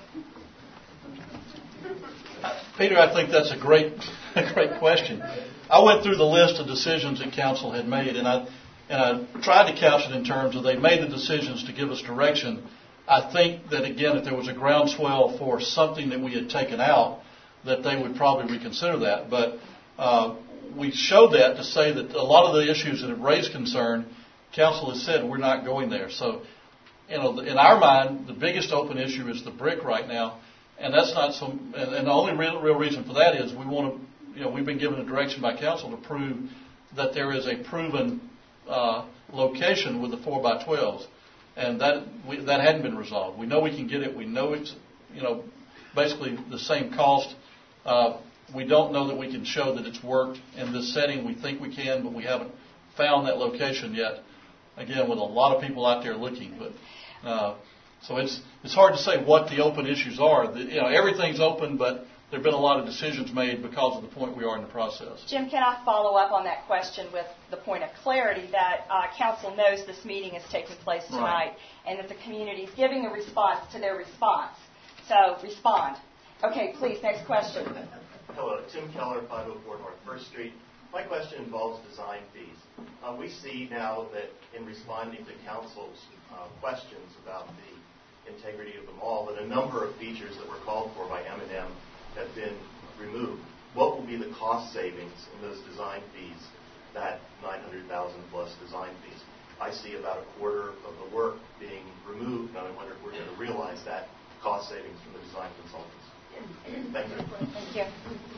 Peter, I think that's a great question. I went through the list of decisions that council had made, and I tried to couch it in terms of they made the decisions to give us direction. I think that, again, if there was a groundswell for something that we had taken out, that they would probably reconsider that. But we showed that to say that a lot of the issues that have raised concern, council has said we're not going there. So, in our mind, the biggest open issue is the brick right now, and that's not some. And the only real reason for that is we want to. We've been given a direction by council to prove that there is a proven location with the 4x12s, and that hadn't been resolved. We know we can get it. We know it's basically the same cost we don't know that we can show that it's worked in this setting. We think we can, but we haven't found that location yet. Again, with a lot of people out there looking, but so it's hard to say what the open issues are. Everything's open, but there have been a lot of decisions made because of the point we are in the process. Jim, can I follow up on that question with the point of clarity that Council knows this meeting is taking place tonight, and that the community is giving a response to their response. So respond. Okay, please, next question. Hello, Tim Keller, 504 North 1st Street. My question involves design fees. We see now that in responding to Council's questions about the integrity of the mall, that a number of features that were called for by M&M have been removed. What will be the cost savings in those design fees, that $900,000 plus design fees? I see about a quarter of the work being removed, and I wonder if we're going to realize that cost savings from the design consultants. Thank you. Thank you.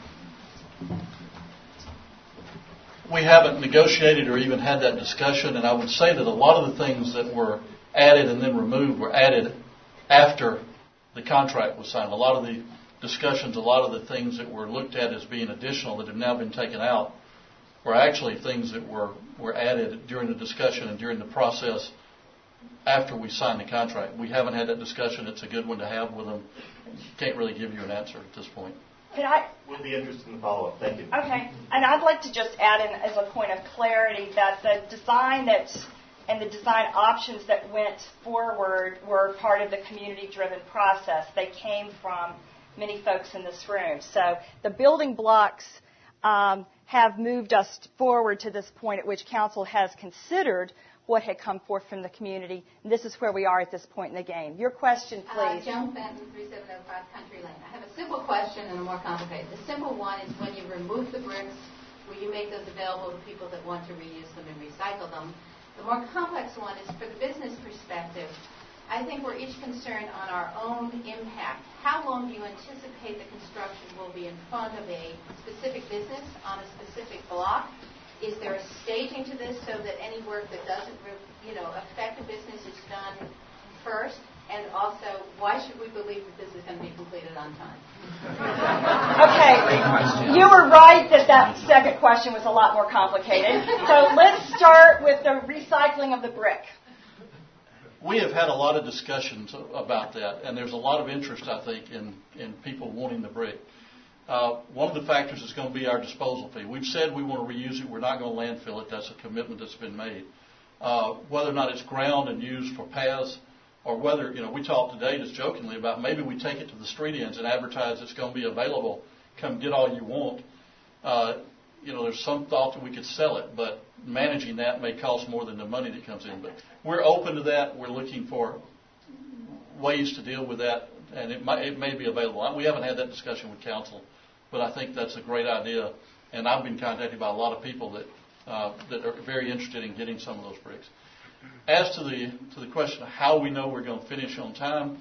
We haven't negotiated or even had that discussion, and I would say that a lot of the things that were added and then removed were added after the contract was signed. A lot of the discussions, a lot of the things that were looked at as being additional that have now been taken out were actually things that were added during the discussion and during the process after we signed the contract. We haven't had that discussion. It's a good one to have with them. Can't really give you an answer at this point. We'll be interested in the follow-up. Thank you. Okay. And I'd like to just add in as a point of clarity that the design and the design options that went forward were part of the community-driven process. They came from many folks in this room. So the building blocks have moved us forward to this point at which Council has considered what had come forth from the community. And this is where we are at this point in the game. Your question, please. Joan Fenton, 3705 Country Lane. I have a simple question and a more complicated. The simple one is when you remove the bricks, will you make those available to people that want to reuse them and recycle them? The more complex one is for the business perspective. I think we're each concerned on our own impact. How long do you anticipate the construction will be in front of a specific business on a specific block? Is there a staging to this so that any work that doesn't, affect a business is done first? And also, why should we believe that this is going to be completed on time? Okay, you were right that second question was a lot more complicated. So let's start with the recycling of the brick. We have had a lot of discussions about that, and there's a lot of interest, I think, in people wanting the brick. One of the factors is going to be our disposal fee. We've said we want to reuse it. We're not going to landfill it. That's a commitment that's been made. Whether or not it's ground and used for paths, or whether, we talked today just jokingly about maybe we take it to the street ends and advertise it's going to be available. Come get all you want. There's some thought that we could sell it, but managing that may cost more than the money that comes in. But we're open to that. We're looking for ways to deal with that, and it may be available. We haven't had that discussion with Council, but I think that's a great idea. And I've been contacted by a lot of people that are very interested in getting some of those bricks. As to the question of how we know we're going to finish on time,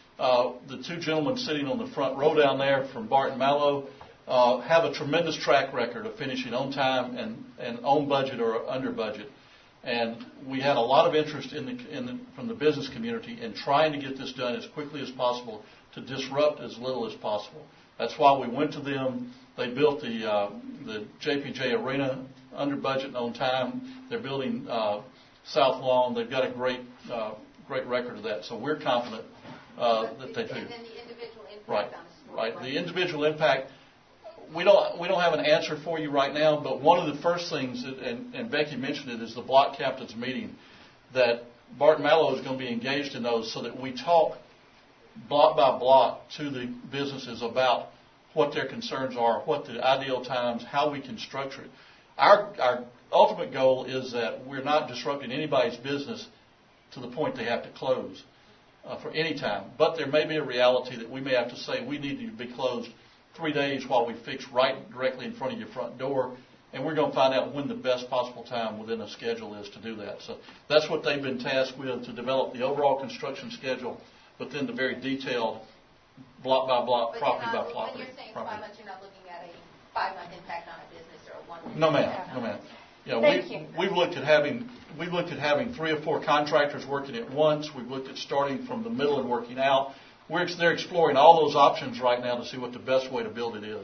the two gentlemen sitting on the front row down there from Barton Mallow have a tremendous track record of finishing on time and on budget or under budget. And we had a lot of interest from the business community in trying to get this done as quickly as possible to disrupt as little as possible. That's why we went to them. They built the JPJ Arena under budget and on time. They're building South Lawn. They've got a great record of that. So we're confident that they do. And then the individual impact right, on a store. Right. The individual impact. We don't have an answer for you right now, but one of the first things, and Becky mentioned it, is the block captains meeting, that Barton Mallow is going to be engaged in those so that we talk block by block to the businesses about what their concerns are, what the ideal times, how we can structure it. Our ultimate goal is that we're not disrupting anybody's business to the point they have to close for any time. But there may be a reality that we may have to say we need to be closed 3 days while we fix right directly in front of your front door, and we're going to find out when the best possible time within a schedule is to do that. So that's what they've been tasked with, to develop the overall construction schedule, but then the very detailed block by block, property by property. When you're saying 5 months, you're not looking at a 5-month impact on a business or a 1 month. No, ma'am. We've looked at having 3 or 4 contractors working at once. We've looked at starting from the middle and working out. They're exploring all those options right now to see what the best way to build it is.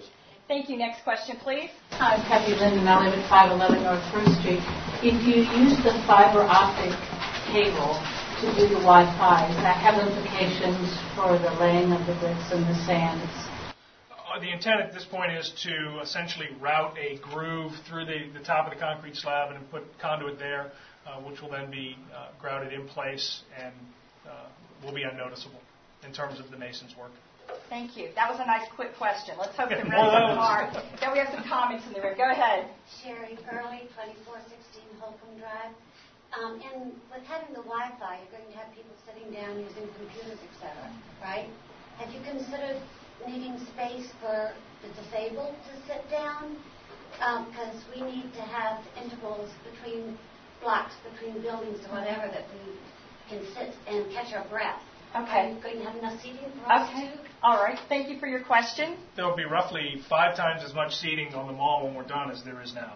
Thank you. Next question, please. Hi, I'm Kathy Linden. I live at 511 North First Street. If you use the fiber optic cable to do the Wi-Fi, does that have implications for the laying of the bricks and the sands? The intent at this point is to essentially route a groove through the top of the concrete slab and put conduit there, which will then be grouted in place and will be unnoticeable in terms of the mason's work. Thank you. That was a nice, quick question. Let's hope the rest of them are. Then we have some comments in the room. Go ahead. Sherry Early, 2416 Holcomb Drive. And with having the Wi-Fi, you're going to have people sitting down using computers, etc., right? Have you considered needing space for the disabled to sit down? Because we need to have intervals between blocks, between buildings or whatever, that we can sit and catch our breath. Okay. Are you going to have enough seating for us too? All right. Thank you for your question. There will be roughly 5 times as much seating on the mall when we're done as there is now.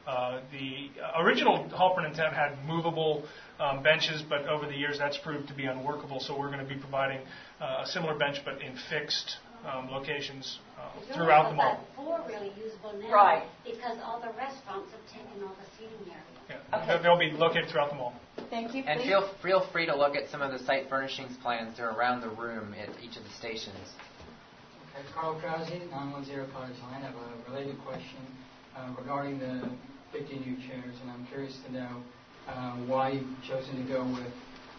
The original Halpern intent had movable benches, but over the years that's proved to be unworkable, so we're going to be providing a similar bench but in fixed locations throughout the mall. That floor really usable now, right? Because all the restaurants have taken all the seating area. Yeah. Okay. They'll be located throughout the mall. Thank you. And feel free to look at some of the site furnishings plans. They're around the room at each of the stations. Okay, Carl Krause, 910 Cottage Line. I have a related question regarding the 50 new chairs, and I'm curious to know why you've chosen to go with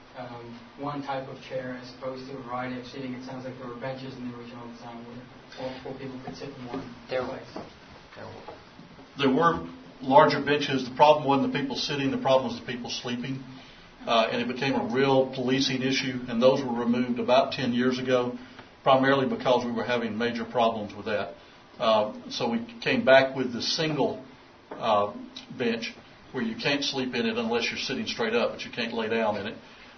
one type of chair as opposed to a variety of seating. It sounds like there were benches in the original design where multiple people could sit in one place. There were larger benches. The problem wasn't the people sitting. The problem was the people sleeping. And it became a real policing issue. And those were removed about 10 years ago, primarily because we were having major problems with that. So we came back with the single bench where you can't sleep in it unless you're sitting straight up, but you can't lay down in it.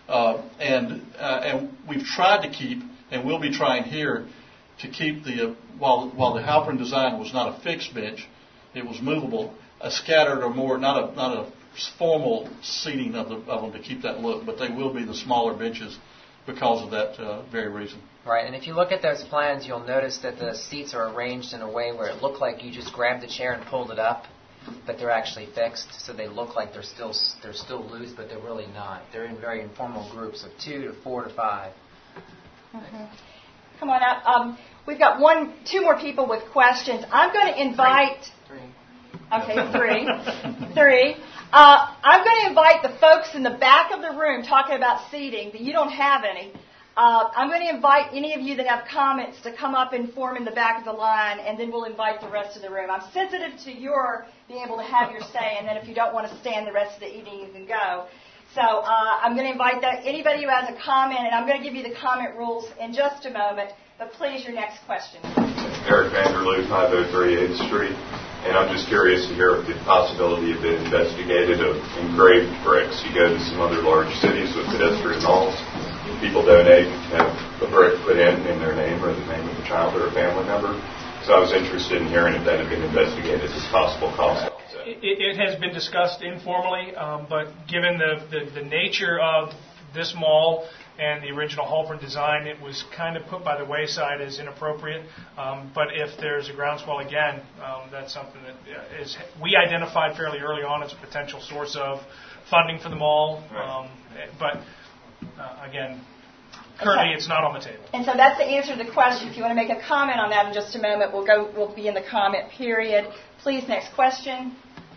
And we've tried to keep, and we'll be trying here, to keep while the Halpern design was not a fixed bench, it was movable, a scattered or more, not a formal seating of them to keep that look, but they will be the smaller benches because of that very reason. Right, and if you look at those plans, you'll notice that the seats are arranged in a way where it looked like you just grabbed the chair and pulled it up, but they're actually fixed, so they look like they're still loose, but they're really not. They're in very informal groups of 2 to 4 to 5. Mm-hmm. Come on up. We've got 2 more people with questions. I'm going to invite... 3. Okay, 3. 3. I'm going to invite the folks in the back of the room talking about seating, but you don't have any. I'm going to invite any of you that have comments to come up and form in the back of the line, and then we'll invite the rest of the room. I'm sensitive to your being able to have your say, and then if you don't want to stand the rest of the evening, you can go. So I'm going to invite anybody who has a comment, and I'm going to give you the comment rules in just a moment. But please, your next question. Eric Vanderloo, 503 8th Street. And I'm just curious to hear if the possibility had been investigated of engraved bricks. You go to some other large cities with pedestrian malls, people donate, have a brick put in their name or the name of a child or a family member. So I was interested in hearing if that had been investigated as possible cost. It has been discussed informally, but given the nature of this mall and the original Halpern design, it was kind of put by the wayside as inappropriate. But if there's a groundswell again, that's something that we identified fairly early on as a potential source of funding for the mall. Right. But again, currently it's not on the table. And so that's the answer to the question. If you want to make a comment on that in just a moment, we'll be in the comment period. Please, next question.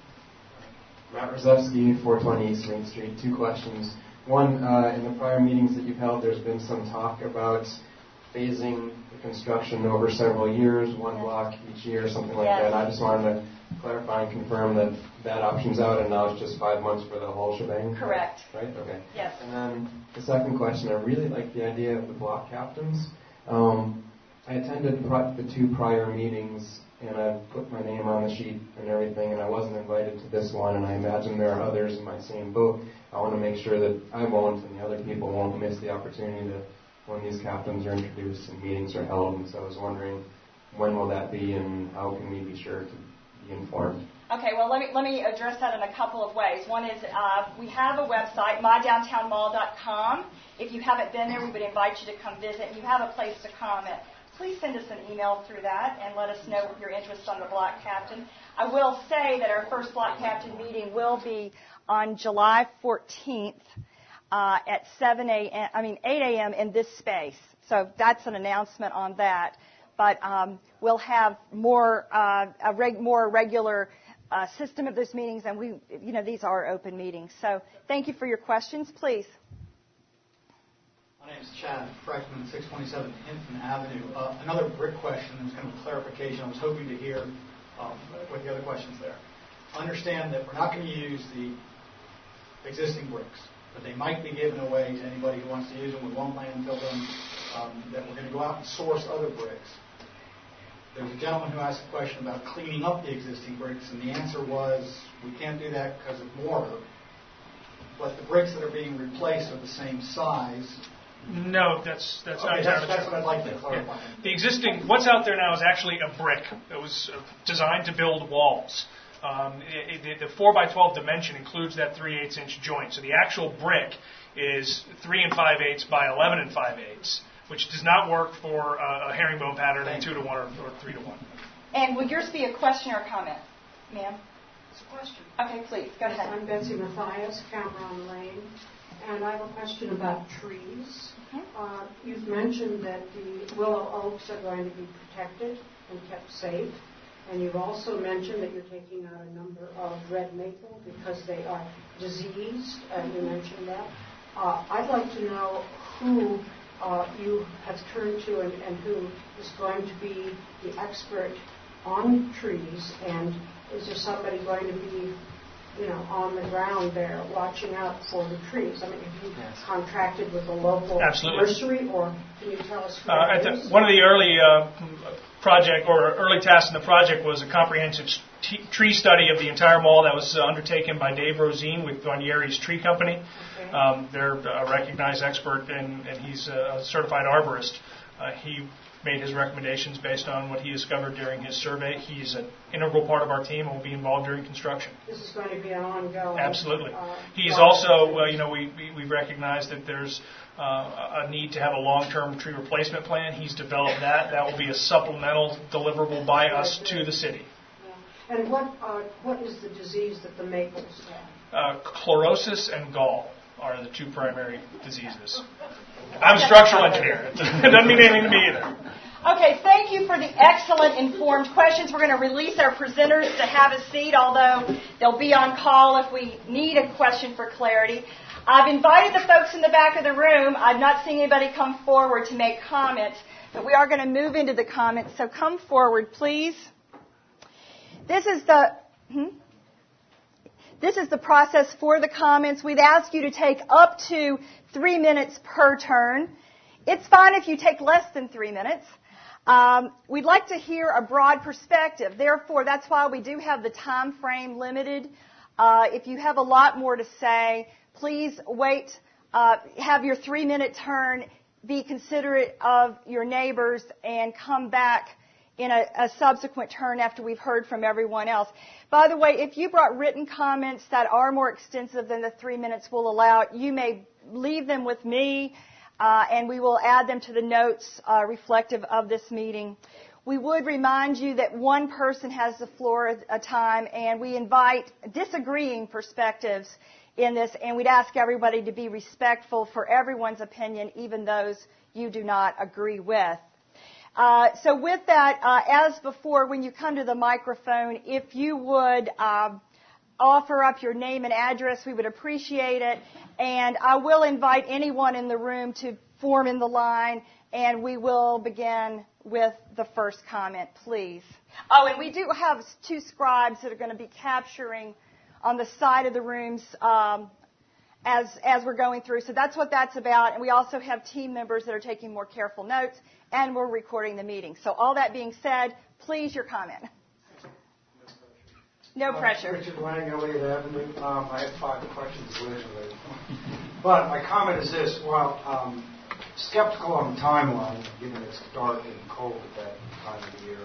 Matt Rozewski, 420 East Main Street. 2 questions. One, in the prior meetings that you've held, there's been some talk about phasing the construction over several years, 1 block each year, something like that. I just wanted to clarify and confirm that that option's out and now it's just 5 months for the whole shebang? Correct. Right? Okay. Yes. And then the second question, I really like the idea of the block captains. I attended the 2 prior meetings and I put my name on the sheet and everything, and I wasn't invited to this one, and I imagine there are others in my same boat. I want to make sure that I won't and the other people won't miss the opportunity to, when these captains are introduced and meetings are held. And so I was wondering, when will that be, and how can we be sure to be informed? Okay, well, let me address that in a couple of ways. One is we have a website, mydowntownmall.com. If you haven't been there, we would invite you to come visit. You have a place to comment. please send us an email through that and let us know your interest on the block captain. I will say that our first block captain meeting will be on July 14th at 8 a.m. in this space. So that's an announcement on that. But we'll have more regular system of those meetings, and these are open meetings. So thank you for your questions. Please. My name is Chad Freckman, 627 Hinton Avenue. Another brick question. There's kind of a clarification. I was hoping to hear with the other questions there. Understand that we're not going to use the existing bricks, but they might be given away to anybody who wants to use them. We won't landfill them. That we're going to go out and source other bricks. There's a gentleman who asked a question about cleaning up the existing bricks, and the answer was we can't do that because of mortar. But the bricks that are being replaced are the same size. No, that's not okay, entirely that's true. what I'd like to clarify. Yeah. The existing, what's out there now is actually a brick that was designed to build walls. The 4x12 dimension includes that 3/8 inch joint. So the actual brick is 3 5/8 by 11 5/8, which does not work for a herringbone pattern in 2 to 1 or 3 to 1. And would yours be a question or a comment, ma'am? It's a question. Okay, please, go ahead. I'm Betsy Mathias, Cameron Lane, and I have a question about trees. You've mentioned that the willow oaks are going to be protected and kept safe, and you've also mentioned that you're taking out a number of red maple because they are diseased, you mentioned that. I'd like to know who you have turned to and who is going to be the expert on trees, and is there somebody going to be on the ground there watching out for the trees? I mean, have you contracted with a local nursery, or can you tell us who that is? One of the early early tasks in the project was a comprehensive tree study of the entire mall that was undertaken by Dave Rosine with Guarnieri's Tree Company. Okay. They're a recognized expert, and he's a certified arborist. He made his recommendations based on what he discovered during his survey. He's an integral part of our team and will be involved during construction. This is going to be an ongoing. Absolutely. He's also, we recognize that there's a need to have a long-term tree replacement plan. He's developed that. That will be a supplemental deliverable by us to the city. Yeah. And what is the disease that the maples have? Chlorosis and gall are the two primary diseases. I'm a structural engineer. It doesn't mean anything to me either. Okay, thank you for the excellent informed questions. We're going to release our presenters to have a seat, although they'll be on call if we need a question for clarity. I've invited the folks in the back of the room. I've not seen anybody come forward to make comments, but we are going to move into the comments. So come forward, please. This is the process for the comments. We'd ask you to take up to 3 minutes per turn. It's fine if you take less than 3 minutes. We'd like to hear a broad perspective. Therefore, that's why we do have the time frame limited. If you have a lot more to say, please wait, have your 3 minute turn, be considerate of your neighbors, and come back in a subsequent turn after we've heard from everyone else. By the way, if you brought written comments that are more extensive than the 3 minutes will allow, you may leave them with me, and we will add them to the notes reflective of this meeting. We would remind you that one person has the floor at a time, and we invite disagreeing perspectives in this, and we'd ask everybody to be respectful for everyone's opinion, even those you do not agree with. So with that, as before, when you come to the microphone, if you would offer up your name and address, we would appreciate it. And I will invite anyone in the room to form in the line, and we will begin with the first comment, please. Oh, and we do have 2 scribes that are going to be capturing on the side of the rooms as we're going through. So that's what that's about. And we also have team members that are taking more careful notes, and we're recording the meeting. So all that being said, please, your comment. No pressure. Richard Lang, Elliott Avenue. I have 5 questions originally. But my comment is this. While skeptical on the timeline, given it's dark and cold at that time of the year,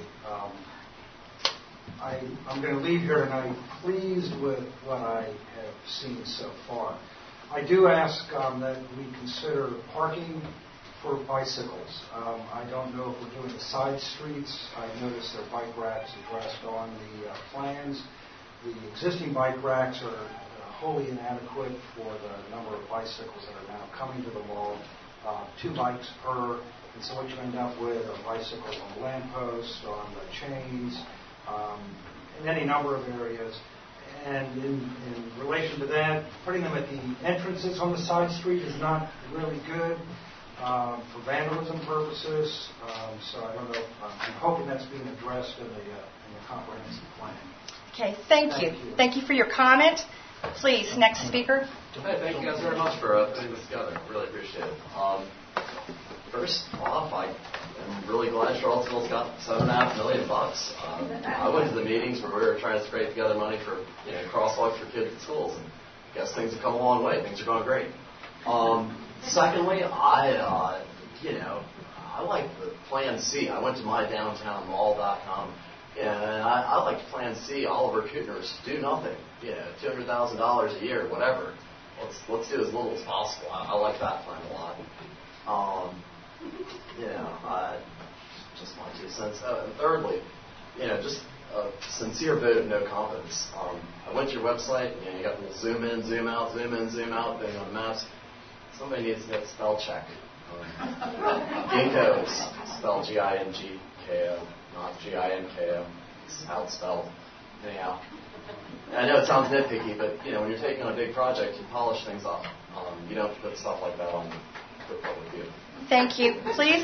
I'm going to leave here tonight pleased with what I have seen so far. I do ask that we consider parking for bicycles. I don't know if we're doing the side streets. I noticed there are bike racks addressed on the plans. The existing bike racks are wholly inadequate for the number of bicycles that are now coming to the mall. 2 bikes per, and so what you end up with are bicycles on the lamppost, on the chains, in any number of areas. And in relation to that, putting them at the entrances on the side street is not really good for vandalism purposes. So I don't know. I'm hoping that's being addressed in the comprehensive plan. Okay, thank you. Thank you for your comment. Please, next speaker. Hey, thank you guys very much for putting this together. Really appreciate it. First off, I am really glad Charlottesville's got $7.5 million. I went to the meetings where we were trying to scrape together money for crosswalks for kids at schools, and I guess things have come a long way. Things are going great. Secondly, I like the Plan C. I went to mydowntownmall.com. And I like Plan C, Oliver Kuttner's do nothing, $200,000 a year, whatever. Let's do as little as possible. I like that plan a lot. Just my 2 cents. And thirdly, just a sincere vote of no confidence. I went to your website. You got the little zoom in, zoom out, zoom in, zoom out thing on maps. Somebody needs to get spell check. Ginkgo is spelled G-I-N-G-K-O. Not G-I-N-K-O. This is how it's spelled. Anyhow, I know it sounds nitpicky, but when you're taking on a big project, you polish things up. You don't have to put stuff like that on for public view. Thank you. Please.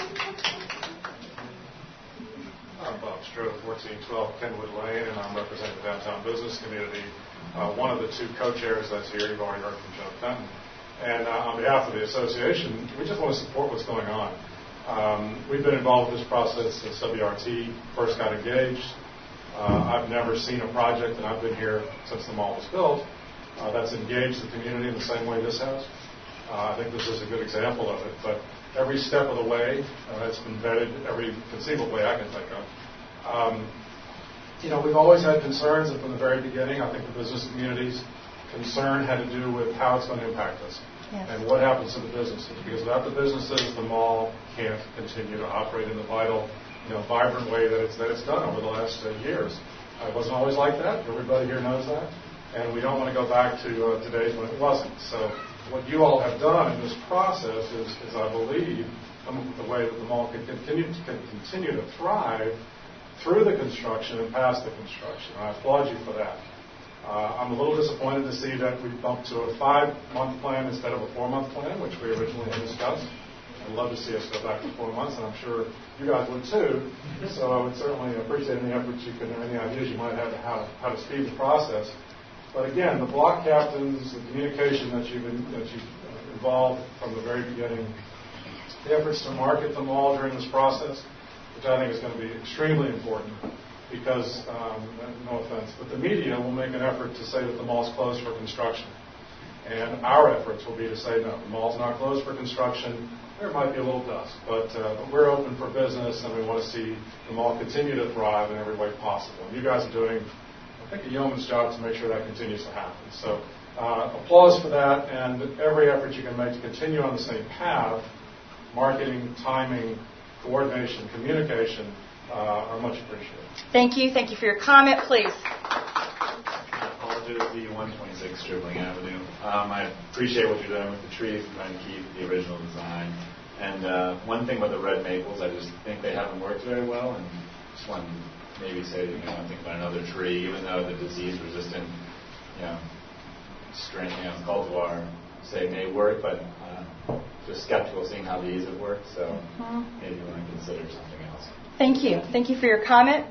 I'm Bob Stroh, 1412 Kenwood Lane, and I'm representing the downtown business community. One of the 2 co-chairs that's here, you've already heard from Joe Fenton. And on behalf of the association, we just want to support what's going on. We've been involved with this process since WRT first got engaged. I've never seen a project, and I've been here since the mall was built, that's engaged the community in the same way this has. I think this is a good example of it. But every step of the way, it's been vetted every conceivable way I can think of. We've always had concerns, and from the very beginning, I think the business community's concern had to do with how it's going to impact us. Yes. And what happens to the businesses. Because without the businesses, the mall can't continue to operate in the vital, vibrant way that it's done over the last years. It wasn't always like that. Everybody here knows that. And we don't want to go back to today's when it wasn't. So what you all have done in this process is I believe, come up with a way that the mall can continue to thrive through the construction and past the construction. I applaud you for that. I'm a little disappointed to see that we bumped to a 5-month plan instead of a 4-month plan, which we originally had discussed. I'd love to see us go back to 4 months, and I'm sure you guys would too. So I would certainly appreciate any efforts you can, or any ideas you might have how to speed the process. But again, the block captains, the communication that you've involved from the very beginning, the efforts to market the mall during this process, which I think is going to be extremely important. Because, no offense, but the media will make an effort to say that the mall's closed for construction. And our efforts will be to say, no, the mall's not closed for construction. There might be a little dust, but we're open for business, and we want to see the mall continue to thrive in every way possible. And you guys are doing, I think, a yeoman's job to make sure that continues to happen. So applause for that, and every effort you can make to continue on the same path, marketing, timing, coordination, communication, are much appreciated. Thank you. Thank you for your comment. Please. Paul Duty, 126 Stripling Avenue. I appreciate what you're doing with the trees and trying to keep the original design. And one thing about the red maples, I just think they haven't worked very well. And just want to maybe say that you want to think about another tree, even though the disease-resistant, strain, cultivar say may work, but just skeptical seeing how these have worked. So maybe you want to consider something else. Thank you. Thank you for your comment.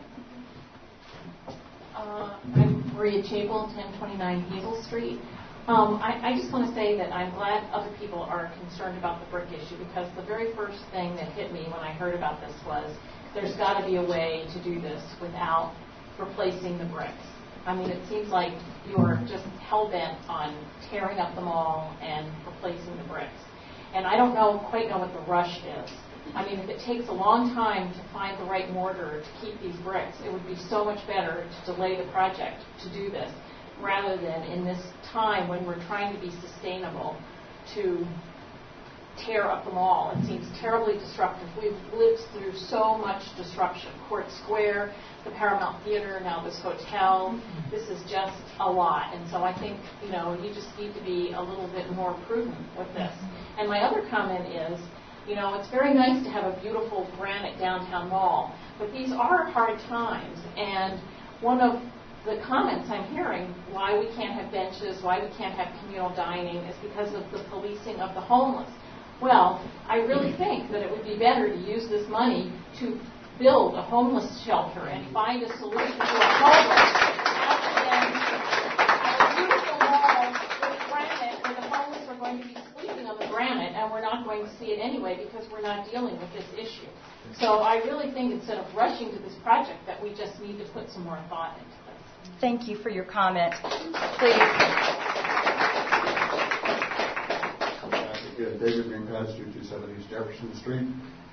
I'm Maria Chapel, 1029 Hazel Street. I just want to say that I'm glad other people are concerned about the brick issue, because the very first thing that hit me when I heard about this was there's got to be a way to do this without replacing the bricks. I mean, it seems like you're just hell-bent on tearing up the mall and replacing the bricks. And I don't quite know what the rush is. I mean, if it takes a long time to find the right mortar to keep these bricks, it would be so much better to delay the project to do this, rather than in this time when we're trying to be sustainable to tear up the mall. It seems terribly disruptive. We've lived through so much disruption. Court Square, the Paramount Theater, now this hotel. This is just a lot. And so I think, you just need to be a little bit more prudent with this. And my other comment is, it's very nice to have a beautiful granite downtown mall, but these are hard times. And one of the comments I'm hearing, why we can't have benches, why we can't have communal dining, is because of the policing of the homeless. Well, I really think that it would be better to use this money to build a homeless shelter and find a solution to our homeless rather than have a beautiful mall with granite where the homeless are going to be sleeping on the granite and we're not going to see it anyway because we're not dealing with this issue. So I really think instead of rushing to this project that we just need to put some more thought into this. Thank you for your comment. Please. David Green, Pastor, 270 East Jefferson Street.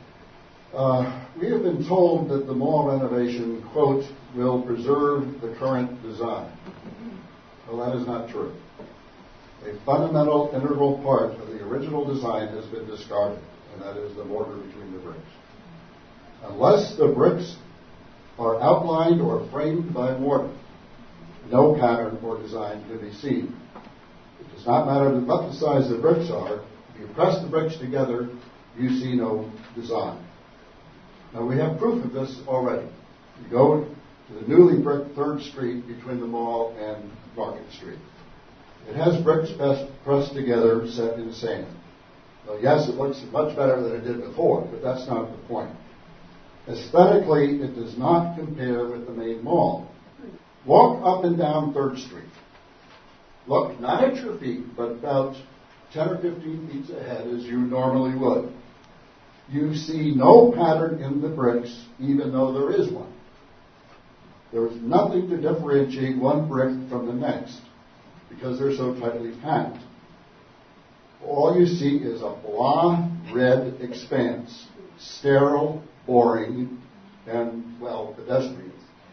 We have been told that the mall renovation, quote, will preserve the current design. Well, that is not true. A fundamental integral part of the original design has been discarded, and that is the mortar between the bricks. Unless the bricks are outlined or framed by mortar, no pattern or design can be seen. It does not matter what the size the bricks are. If you press the bricks together, you see no design. Now, we have proof of this already. You go to the newly bricked 3rd Street between the mall and Market Street. It has bricks pressed together, set in sand. Well, yes, it looks much better than it did before, but that's not the point. Aesthetically, it does not compare with the main mall. Walk up and down 3rd Street. Look not at your feet, but about 10 or 15 feet ahead as you normally would. You see no pattern in the bricks, even though there is one. There is nothing to differentiate one brick from the next because they're so tightly packed. All you see is a blah red expanse, sterile, boring, and, well, pedestrian.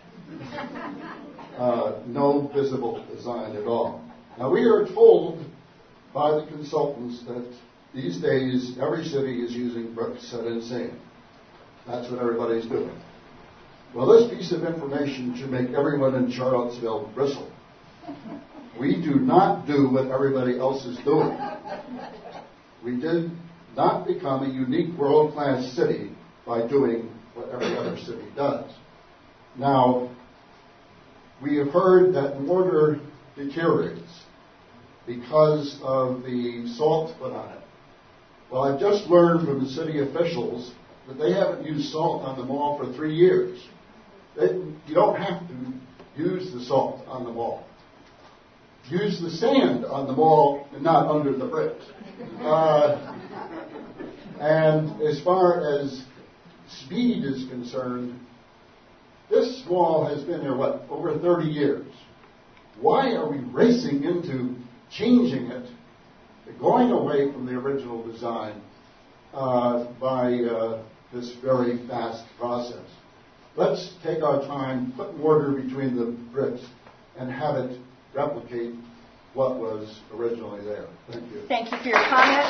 No visible design at all. Now, we are told by the consultants that these days every city is using bricks set in sand. That's what everybody's doing. Well, this piece of information should make everyone in Charlottesville bristle. We do not do what everybody else is doing. We did not become a unique world-class city by doing what every other city does. Now, we have heard that mortar deteriorates because of the salt put on it. Well, I've just learned from the city officials that they haven't used salt on the mall for 3 years. You don't have to use the salt on the mall. Use the sand on the mall and not under the bricks. And as far as speed is concerned, this mall has been there, over 30 years. Why are we racing into changing it, going away from the original design by this very fast process? Let's take our time, put mortar between the bricks, and have it replicate what was originally there. Thank you. Thank you for your comment.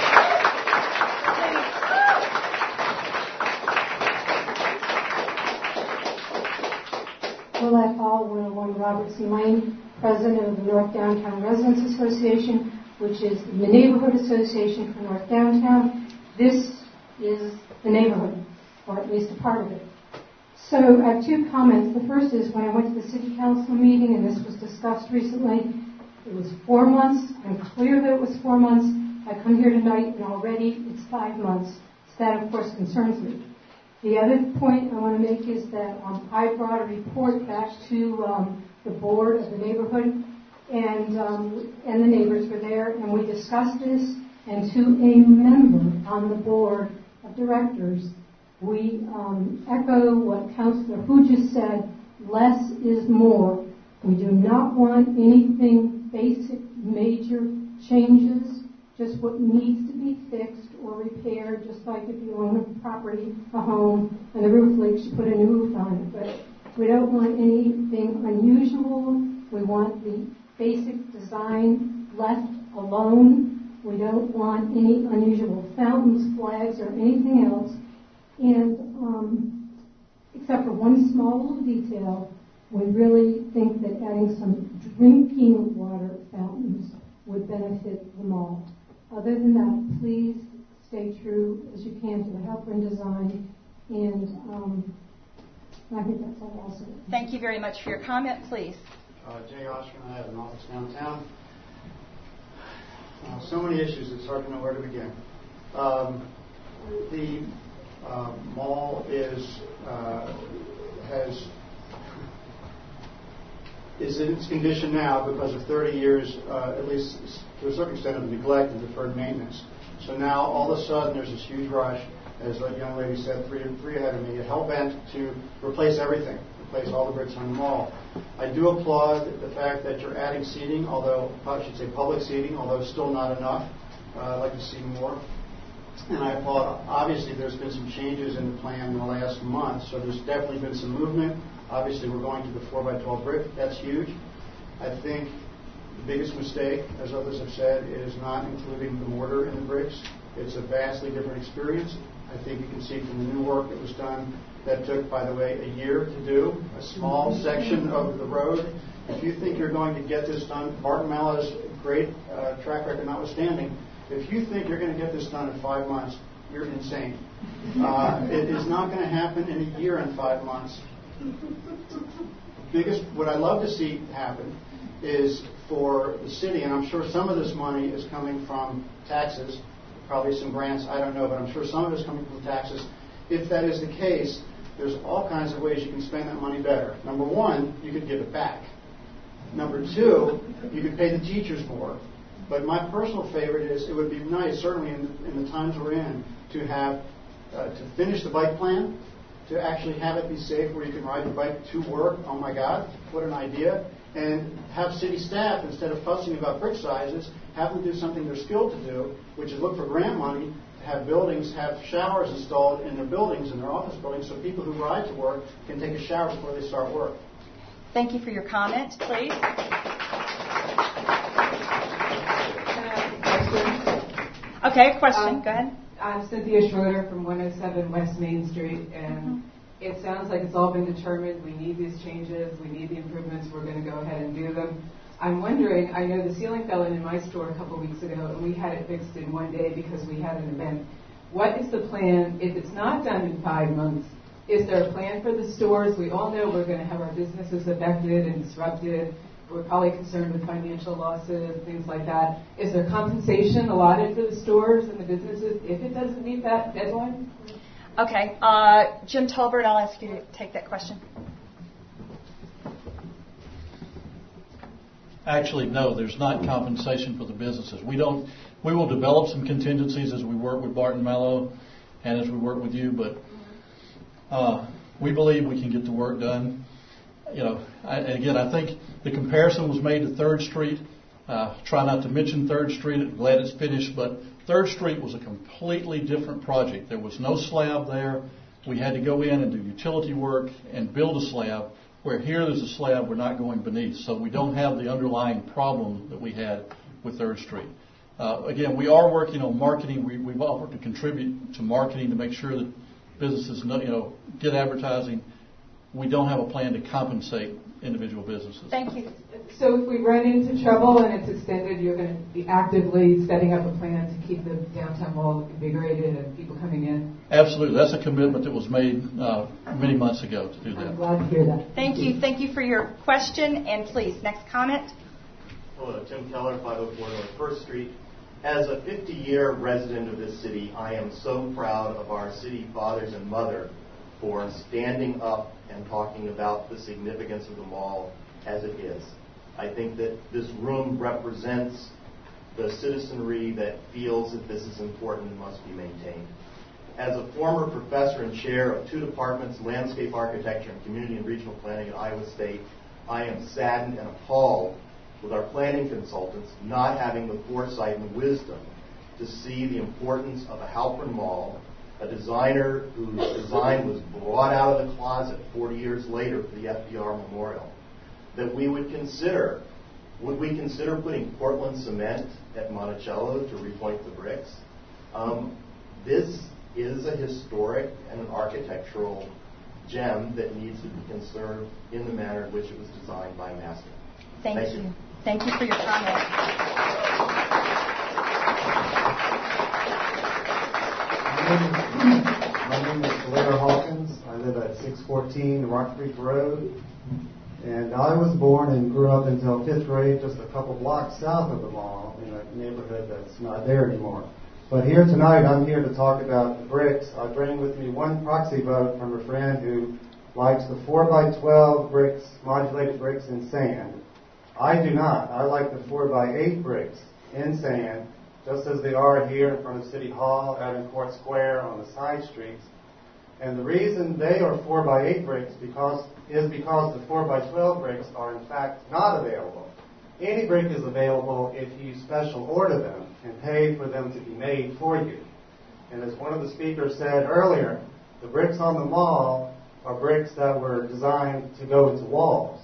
Lilette Hall, 101 Robertson Lane, President of the North Downtown Residents Association, which is the neighborhood association for North Downtown. This is the neighborhood, or at least a part of it. So I have 2 comments. The first is when I went to the City Council meeting, and this was discussed recently, it was 4 months. I'm clear that it was 4 months. I come here tonight, and already it's 5 months. So that, of course, concerns me. The other point I want to make is that I brought a report back to the board of the neighborhood, and the neighbors were there, and we discussed this, and to a member on the board of directors, we echo what Councilor Hu just said, less is more. We do not want anything basic, major changes, just what needs to be fixed or repaired, just like if you own a property, a home, and the roof leaks, you put a new roof on it. But we don't want anything unusual. We want the basic design left alone. We don't want any unusual fountains, flags, or anything else. And except for one small little detail, we really think that adding some drinking water fountains would benefit the mall. Other than that, please stay true as you can to the Halpern design, and I think that's all I'll say. Thank you very much for your comment. Please. Jay Oshman, I have an office downtown. So many issues, it's hard to know where to begin. The mall is in its condition now because of 30 years, at least to a certain extent, of neglect and deferred maintenance. So now, all of a sudden, there's this huge rush, as a young lady said, three ahead of me, hell-bent to replace everything, replace all the bricks on the mall. I do applaud the fact that you're adding seating, although I should say public seating, although still not enough. I'd like to see more. And I applaud, obviously, there's been some changes in the plan in the last month, so there's definitely been some movement. Obviously, we're going to the 4x12 brick. That's huge. I think the biggest mistake, as others have said, is not including the mortar in the bricks. It's a vastly different experience. I think you can see from the new work that was done that took, by the way, a year to do, a small section of the road. If you think you're going to get this done, Barton Mallow's great track record notwithstanding, if you think you're going to get this done in 5 months, you're insane. It is not going to happen in a year and 5 months. What I'd love to see happen is for the city, and I'm sure some of this money is coming from taxes, probably some grants, I don't know, but I'm sure some of it is coming from taxes. If that is the case, there's all kinds of ways you can spend that money better. Number one, you could give it back. Number two, you could pay the teachers more. But my personal favorite is it would be nice, certainly in the times we're in, to have to finish the bike plan, to actually have it be safe where you can ride your bike to work. Oh my God, what an idea. And have city staff, instead of fussing about brick sizes, have them do something they're skilled to do, which is look for grant money to have buildings, have showers installed in their buildings, in their office buildings, so people who ride to work can take a shower before they start work. Thank you for your comment. Please. Okay, question. Go ahead. I'm Cynthia Schroeder from 107 West Main Street, and it sounds like it's all been determined. We need these changes. We need the improvements. We're going to go ahead and do them. I'm wondering, I know the ceiling fell in my store a couple of weeks ago, and we had it fixed in one day because we had an event. What is the plan if it's not done in 5 months? Is there a plan for the stores? We all know we're going to have our businesses affected and disrupted. We're probably concerned with financial losses, things like that. Is there compensation allotted to the stores and the businesses if it doesn't meet that deadline? Okay. Jim Tolbert, I'll ask you to take that question. Actually, no, there's not compensation for the businesses. We will develop some contingencies as we work with Barton Mallow and as we work with you, but we believe we can get the work done. You know, I think the comparison was made to 3rd Street. Try not to mention 3rd Street. I'm glad it's finished, but 3rd Street was a completely different project. There was no slab there. We had to go in and do utility work and build a slab, where here there's a slab we're not going beneath. So we don't have the underlying problem that we had with 3rd Street. Again, we are working on marketing. We've offered to contribute to marketing to make sure that businesses get advertising. We don't have a plan to compensate individual businesses. Thank you. So if we run into trouble and it's extended, you're going to be actively setting up a plan to keep the downtown mall invigorated and people coming in? Absolutely. That's a commitment that was made many months ago to do that. I'm glad to hear that. Thank you. Thank you for your question. And please, next comment. Hello, Tim Keller, 504 North 1st Street. As a 50-year resident of this city, I am so proud of our city fathers and mother for standing up and talking about the significance of the mall as it is. I think that this room represents the citizenry that feels that this is important and must be maintained. As a former professor and chair of 2 departments, landscape architecture and community and regional planning at Iowa State, I am saddened and appalled with our planning consultants not having the foresight and wisdom to see the importance of a Halpern Mall, a designer whose design was brought out of the closet 40 years later for the FDR Memorial, that we would consider would we consider putting Portland cement at Monticello to repoint the bricks? This is a historic and an architectural gem that needs to be conserved in the manner in which it was designed by a master. Thank you. Thank you for your comment. My name is Blair Hawkins. I live at 614 Rock Creek Road. And I was born and grew up until 5th grade just a couple blocks south of the mall in a neighborhood that's not there anymore. But here tonight, I'm here to talk about the bricks. I bring with me one proxy vote from a friend who likes the 4x12 bricks, modulated bricks in sand. I do not. I like the 4x8 bricks in sand, just as they are here in front of City Hall, out in Court Square, on the side streets. And the reason they are 4x8 bricks is because the 4x12 bricks are in fact not available. Any brick is available if you special order them and pay for them to be made for you. And as one of the speakers said earlier, the bricks on the mall are bricks that were designed to go into walls.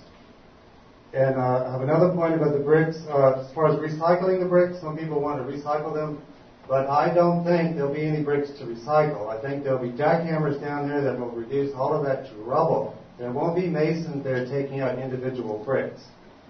And I have another point about the bricks. As far as recycling the bricks, some people want to recycle them, but I don't think there'll be any bricks to recycle. I think there'll be jackhammers down there that will reduce all of that to rubble. There won't be masons there taking out individual bricks.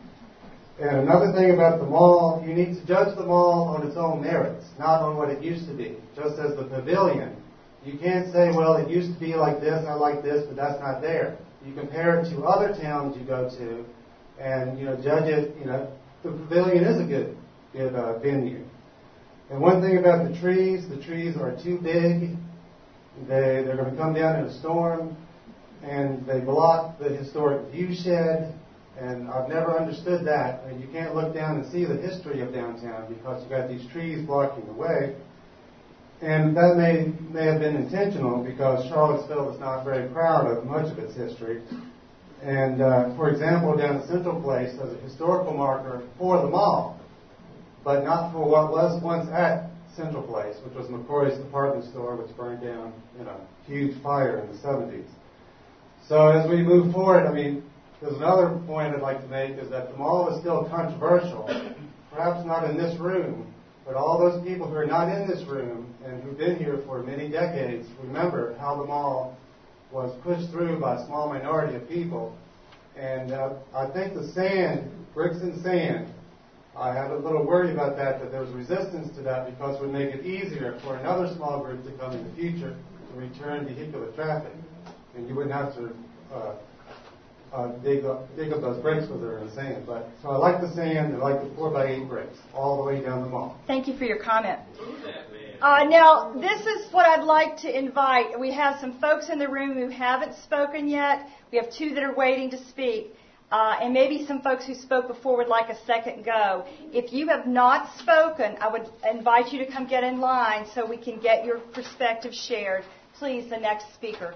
And another thing about the mall, you need to judge the mall on its own merits, not on what it used to be. Just as the pavilion, you can't say, well, it used to be like this, I like this, but that's not there. You compare it to other towns you go to, and judge it. The pavilion is a good venue. And one thing about the trees are too big. They're going to come down in a storm, and they block the historic view shed. And I've never understood that. I mean, you can't look down and see the history of downtown because you've got these trees blocking the way. And that may have been intentional because Charlottesville is not very proud of much of its history. And, for example, down at Central Place, there's a historical marker for the mall, but not for what was once at Central Place, which was McCrory's department store, which burned down in a huge fire in the 70s. So as we move forward, there's another point I'd like to make is that the mall is still controversial, perhaps not in this room, but all those people who are not in this room and who've been here for many decades remember how the mall was pushed through by a small minority of people. And I think the sand, bricks and sand, I had a little worry about that there was resistance to that because it would make it easier for another small group to come in the future to return vehicular traffic. And you wouldn't have to dig up those bricks with her in the sand. So I like the sand and I like the 4x8 bricks all the way down the mall. Thank you for your comment. Now, this is what I'd like to invite. We have some folks in the room who haven't spoken yet. We have 2 that are waiting to speak. And maybe some folks who spoke before would like a second go. If you have not spoken, I would invite you to come get in line so we can get your perspective shared. Please, the next speaker.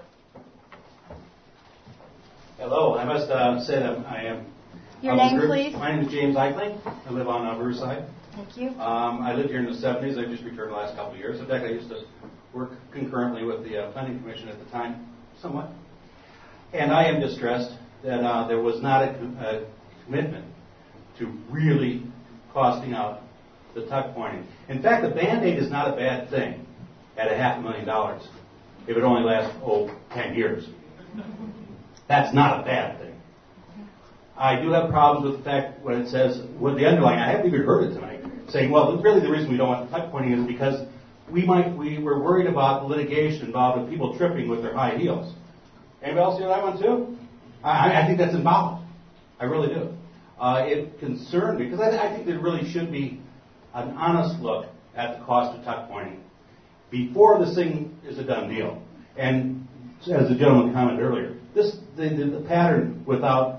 Hello, I must say that I am. Your name, please. My name is James Eichling. I live on Riverside. Thank you. I lived here in the 70s. I just returned the last couple of years. In fact, I used to work concurrently with the Planning Commission at the time, somewhat. And I am distressed that there was not a commitment to really costing out the tuck pointing. In fact, the Band-Aid is not a bad thing at $500,000 if it only lasts, 10 years. That's not a bad thing. I do have problems with the fact when it says, with the underlying, I haven't even heard it tonight, saying, well, really the reason we don't want the tuck pointing is because we were worried about the litigation involved with people tripping with their high heels. Anybody else hear that one too? I think that's involved. I really do. It concerned me because I think there really should be an honest look at the cost of tuck pointing before this thing is a done deal. And as the gentleman commented earlier, the pattern without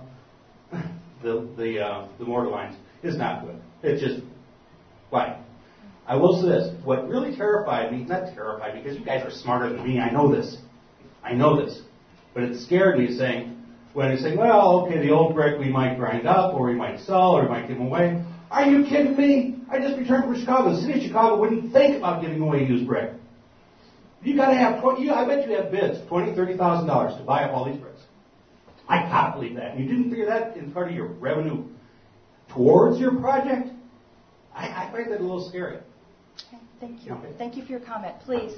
the mortar lines is not good. It's just blank. I will say this. What really terrified me, not terrified because you guys are smarter than me, I know this. But it scared me when they say, well, okay, the old brick we might grind up or we might sell or we might give them away. Are you kidding me? I just returned from Chicago. The city of Chicago wouldn't think about giving away used brick. You got to have I bet you have bids, $20,000, $30,000 to buy up all these bricks. I can't believe that. You didn't figure that in part of your revenue. towards your project, I find that a little scary. Okay, thank you. Thank you for your comment. Please.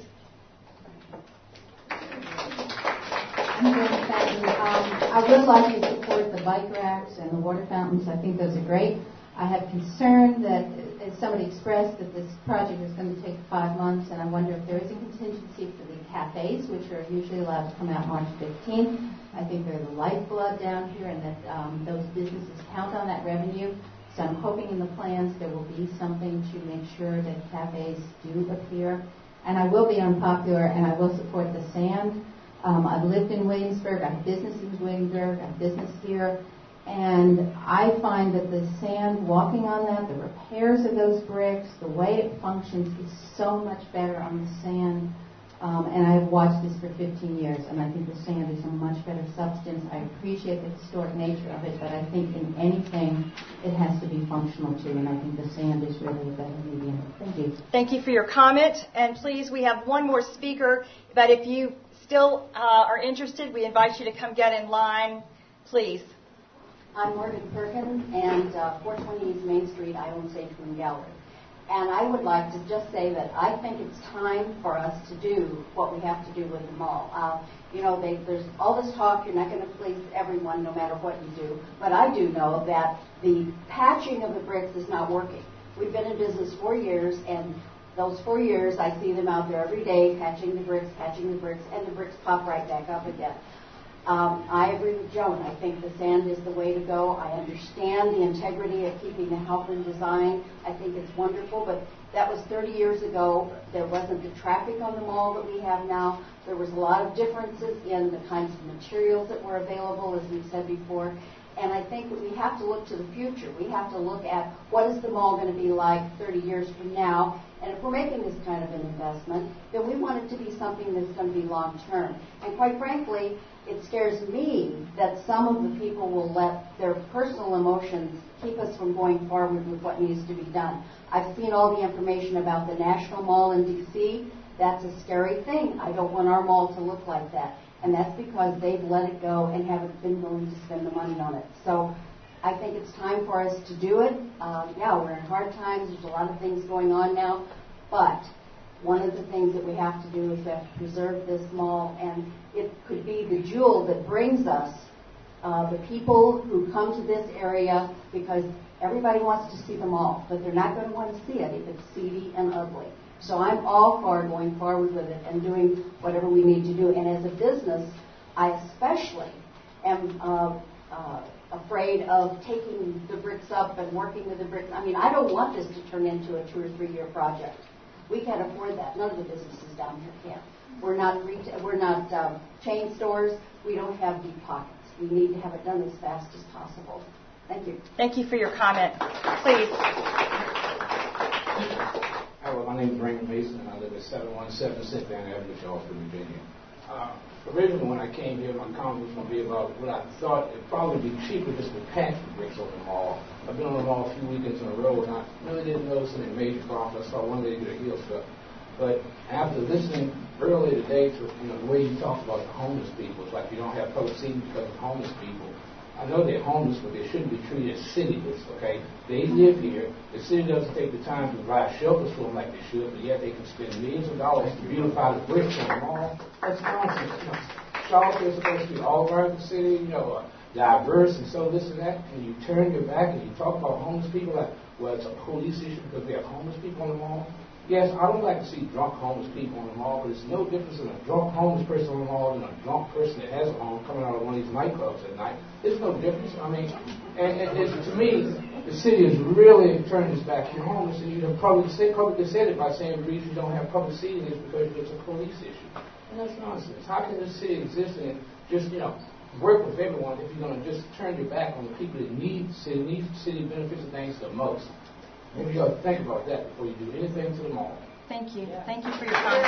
I would like to support the bike racks and the water fountains. I think those are great. I have concern that, as somebody expressed, that this project is going to take 5 months, and I wonder if there is a contingency for the cafes, which are usually allowed to come out March 15th. I think they're the lifeblood down here, and that those businesses count on that revenue. So I'm hoping in the plans there will be something to make sure that cafes do appear. And I will be unpopular, and I will support the sand. I've lived in Williamsburg. I have business in Williamsburg. I have business here. And I find that the sand, walking on that, the repairs of those bricks, the way it functions is so much better on the sand. And I've watched this for 15 years, and I think the sand is a much better substance. I appreciate the historic nature of it, but I think in anything, it has to be functional too, and I think the sand is really a better medium. Thank you. Thank you for your comment. And please, we have one more speaker, but if you still are interested, we invite you to come get in line, please. I'm Morgan Perkins, and 420 East Main Street, I own Sage Moon Gallery. And I would like to just say that I think it's time for us to do what we have to do with the mall. There's all this talk, you're not going to please everyone no matter what you do. But I do know that the patching of the bricks is not working. We've been in business 4 years, and those 4 years I see them out there every day patching the bricks, and the bricks pop right back up again. I agree with Joan. I think the sand is the way to go. I understand the integrity of keeping the health and design. I think it's wonderful, but that was 30 years ago. There wasn't the traffic on the mall that we have now. There was a lot of differences in the kinds of materials that were available, as we've said before. And I think that we have to look to the future. We have to look at what is the mall going to be like 30 years from now. And if we're making this kind of an investment, then we want it to be something that's going to be long term. And quite frankly, it scares me that some of the people will let their personal emotions keep us from going forward with what needs to be done. I've seen all the information about the National Mall in D.C. That's a scary thing. I don't want our mall to look like that. And that's because they've let it go and haven't been willing to spend the money on it. So I think it's time for us to do it. We're in hard times. There's a lot of things going on now. But one of the things that we have to do is we have to preserve this mall, and it could be the jewel that brings us the people who come to this area, because everybody wants to see the mall, but they're not going to want to see it if it's seedy and ugly. So I'm all for going forward with it and doing whatever we need to do. And as a business, I especially am afraid of taking the bricks up and working with the bricks. I mean, I don't want this to turn into a 2 or 3 year project. We can't afford that. None of the businesses down here can. We're not chain stores. We don't have deep pockets. We need to have it done as fast as possible. Thank you. Thank you for your comment. Please. Hello, my name is Raymond Mason, and I live at 717 St. Anne Avenue, Charleston, Virginia. Originally, when I came here, my comment was going to be about what I thought it'd probably be cheaper just to patch the bricks on the mall. I've been on the mall a few weekends in a row, and I really didn't notice any major problems. I saw one lady get her heel stuck. But after listening earlier today to the way you talked about the homeless people, it's like you don't have public seating because of homeless people. I know they're homeless, but they shouldn't be treated as citizens, okay? They live here. The city doesn't take the time to provide shelters for them like they should, but yet they can spend millions of dollars to beautify the bricks on the mall. That's nonsense. Charlotte is supposed to be all around the city, diverse and so this and that, and you turn your back and you talk about homeless people like, well, it's a police issue because we have homeless people on the mall. Yes, I don't like to see drunk homeless people on the mall, but it's no difference in a drunk homeless person on the mall than a drunk person that has a home coming out of one of these nightclubs at night. There's no difference. I mean, to me, the city has really turned its back on homeless, and you have publicly said it by saying the reason you don't have public seating is because it's a police issue. And that's nonsense. How can this city exist and just, work with everyone if you're going to just turn your back on the people that need city benefits and things the most? Maybe you ought to think about that before you do anything to the mall. Thank you. Thank you for your comment.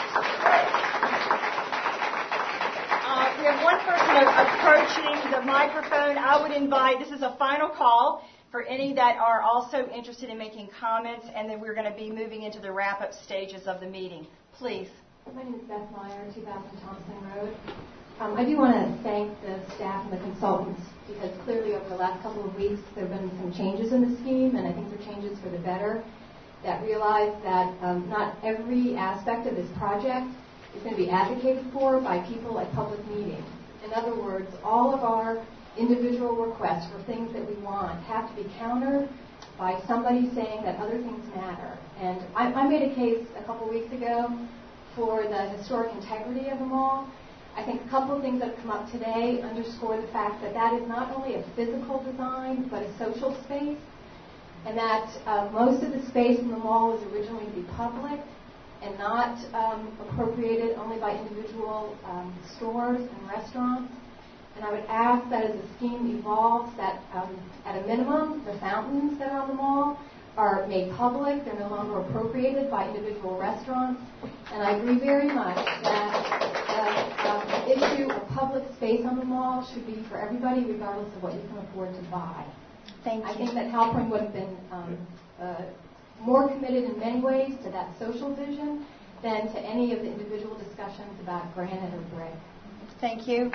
We have one person approaching the microphone. I would invite, this is a final call for any that are also interested in making comments, and then we're going to be moving into the wrap-up stages of the meeting. Please. My name is Beth Meyer, 2000 Thompson Road. I do want to thank the staff and the consultants because clearly over the last couple of weeks there have been some changes in the scheme, and I think they're changes for the better that realize that not every aspect of this project is going to be advocated for by people at public meetings. In other words, all of our individual requests for things that we want have to be countered by somebody saying that other things matter. And I made a case a couple weeks ago for the historic integrity of the mall. I think a couple of things that have come up today underscore the fact that that is not only a physical design, but a social space, and that most of the space in the mall was originally to be public and not appropriated only by individual stores and restaurants. And I would ask that as the scheme evolves, that at a minimum, the fountains that are on the mall are made public. They're no longer appropriated by individual restaurants. And I agree very much that the issue of public space on the mall should be for everybody, regardless of what you can afford to buy. Thank you. I think that Halpern would have been more committed in many ways to that social vision than to any of the individual discussions about granite or brick. Thank you.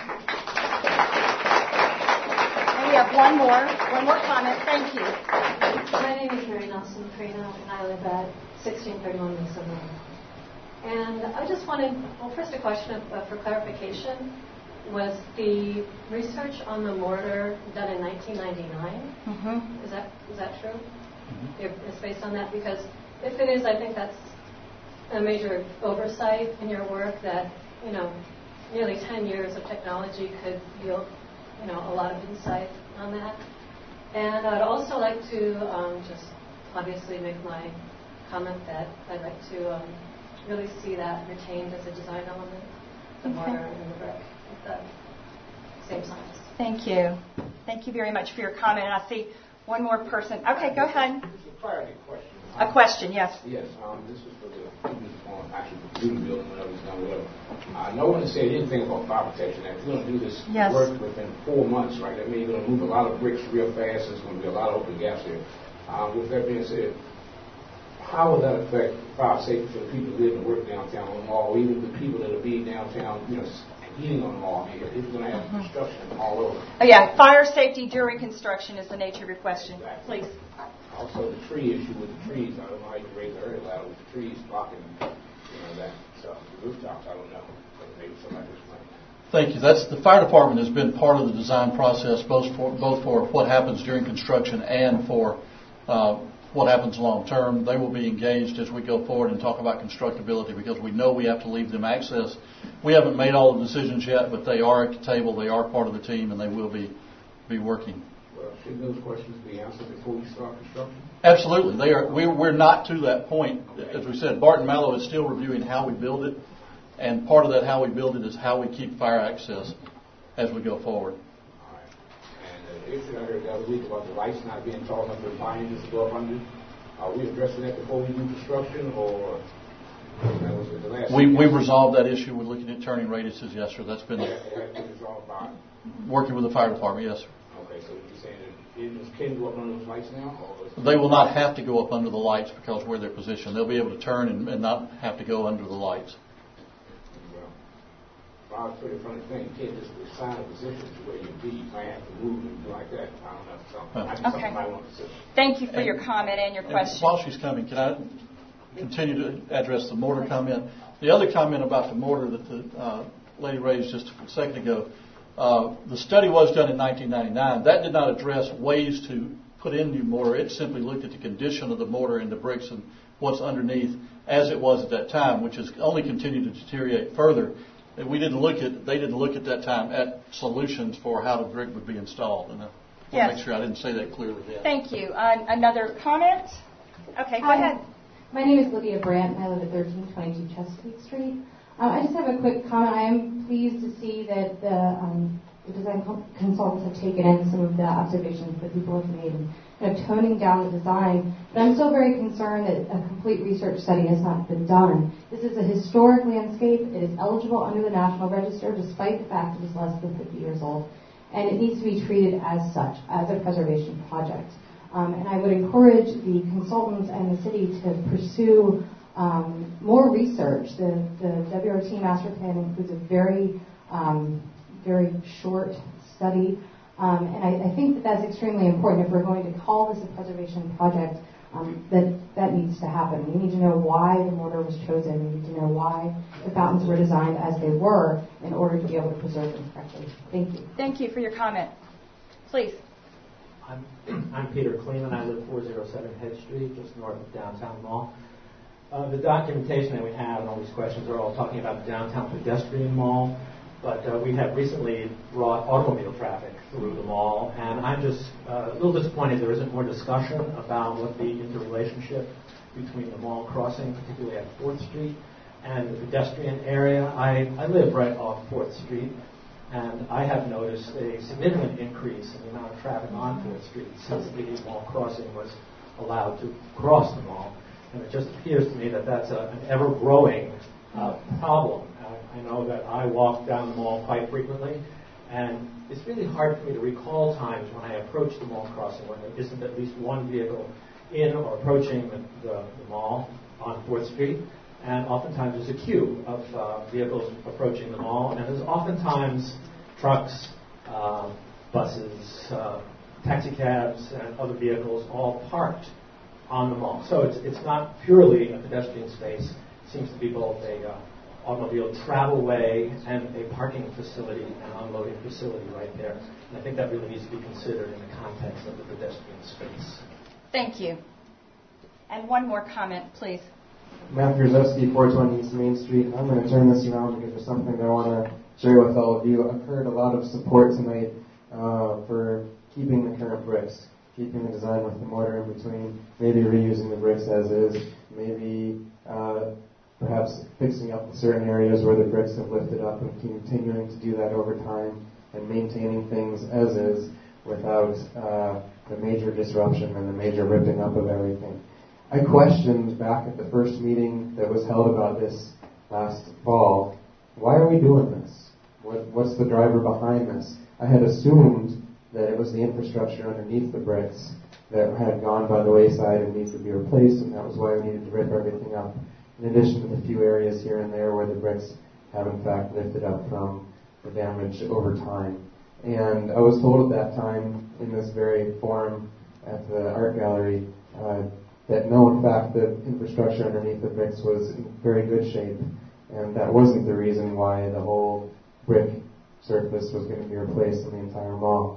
And we have one more comment. Thank you. My name is Mary Nelson Freno, and I live at 1631 Mason Road. And I just wanted, well, first a question for clarification. Was the research on the mortar done in 1999? Mm-hmm. Is that true? Mm-hmm. It's based on that? Because if it is, I think that's a major oversight in your work that, nearly 10 years of technology could yield, a lot of insight on that. And I'd also like to just obviously make my comment that I'd like to really see that retained as a design element, the mortar and the brick, at the same size. Thank you. Thank you very much for your comment. And I see one more person. Okay, go ahead. It's a clarity question. A question, yes. Yes, this is for the actually the student building, whatever it's done, whatever. No one has said anything about fire protection. If you're going to do this work within 4 months, right, that means you're going to move a lot of bricks real fast. There's going to be a lot of open gaps here. With that being said, how will that affect fire safety for the people who live and work downtown on the mall, or even the people that will be downtown, heating on the mall? I mean, if you're going to have construction all over. Oh, yeah, fire safety during construction is the nature of your question. Exactly. Please. Also, the tree issue with the trees. I don't know how you can raise the area ladder with the trees blocking, that stuff. The rooftops, I don't know. But maybe somebody can explain. Thank you. That's the fire department has been part of the design process, both for what happens during construction and for what happens long term. They will be engaged as we go forward and talk about constructability because we know we have to leave them access. We haven't made all the decisions yet, but they are at the table. They are part of the team, and they will be working. Well, should those questions be answered before we start construction? Absolutely. They are. We're not to that point. As we said, Barton Mallow is still reviewing how we build it, and part of that how we build it is how we keep fire access as we go forward. All right. And the issue I heard the other week about the lights not being tall enough for the fire engines to go up under, are we addressing that before we do construction, or that was the last? We've resolved that issue. We're looking at turning radiuses, yes, sir. That's been resolved by working with the fire department, yes, sir. Okay, so you're saying that engines can go up under those lights now? They will not have to go up under the lights because where they're positioned. They'll be able to turn and not have to go under the lights. Well, I was pretty funny thing. You can't just assign a position to where you be. You might have to move and do like that. I don't know. Something I want to say. Thank you for your comment and your question. While she's coming, can I continue to address the mortar comment? The other comment about the mortar that the lady raised just a second ago, the study was done in 1999. That did not address ways to put in new mortar. It simply looked at the condition of the mortar and the bricks and what's underneath as it was at that time, which has only continued to deteriorate further. And they didn't look at that time at solutions for how the brick would be installed. And I want to make sure I didn't say that clearly then. Thank you. Another comment? Okay, go ahead. My name is Lydia Brandt, and I live at 1322 Chesapeake Street. I just have a quick comment. I am pleased to see that the design consultants have taken in some of the observations that people have made and toning down the design. But I'm still very concerned that a complete research study has not been done. This is a historic landscape. It is eligible under the National Register despite the fact it is less than 50 years old. And it needs to be treated as such, as a preservation project. And I would encourage the consultants and the city to pursue more research. The WRT master plan includes a very very short study. And I think that that's extremely important. If we're going to call this a preservation project, that needs to happen. We need to know why the mortar was chosen. We need to know why the fountains were designed as they were in order to be able to preserve them correctly. Thank you. Thank you for your comment. Please. I'm Peter Kleeman. I live 407 Head Street, just north of Downtown Mall. The documentation that we have and all these questions are all talking about the downtown pedestrian mall, but we have recently brought automobile traffic through the mall, and I'm just a little disappointed there isn't more discussion about what the interrelationship between the mall crossing, particularly at 4th Street, and the pedestrian area. I live right off 4th Street, and I have noticed a significant increase in the amount of traffic on 4th Street since the mall crossing was allowed to cross the mall. And it just appears to me that that's an ever-growing problem. I know that I walk down the mall quite frequently, and it's really hard for me to recall times when I approach the mall crossing when there isn't at least one vehicle in or approaching the mall on 4th Street. And oftentimes there's a queue of vehicles approaching the mall, and there's oftentimes trucks, buses, taxi cabs, and other vehicles all parked on the mall. So it's not purely a pedestrian space. It seems to be both a automobile travelway and a parking facility and unloading facility right there. And I think that really needs to be considered in the context of the pedestrian space. Thank you. And one more comment, please. Matt Grzelewski, 420 East Main Street. I'm going to turn this around because there's something that I want to share with all of you. I've heard a lot of support tonight for keeping the current bricks, keeping the design with the mortar in between, maybe reusing the bricks as is, maybe perhaps fixing up certain areas where the bricks have lifted up and continuing to do that over time and maintaining things as is without the major disruption and the major ripping up of everything. I questioned back at the first meeting that was held about this last fall, why are we doing this? What's the driver behind this? I had assumed that it was the infrastructure underneath the bricks that had gone by the wayside and needs to be replaced, and that was why we needed to rip everything up, in addition to the few areas here and there where the bricks have in fact lifted up from the damage over time. And I was told at that time, in this very forum at the art gallery, that no, in fact, the infrastructure underneath the bricks was in very good shape, and that wasn't the reason why the whole brick surface was going to be replaced in the entire mall.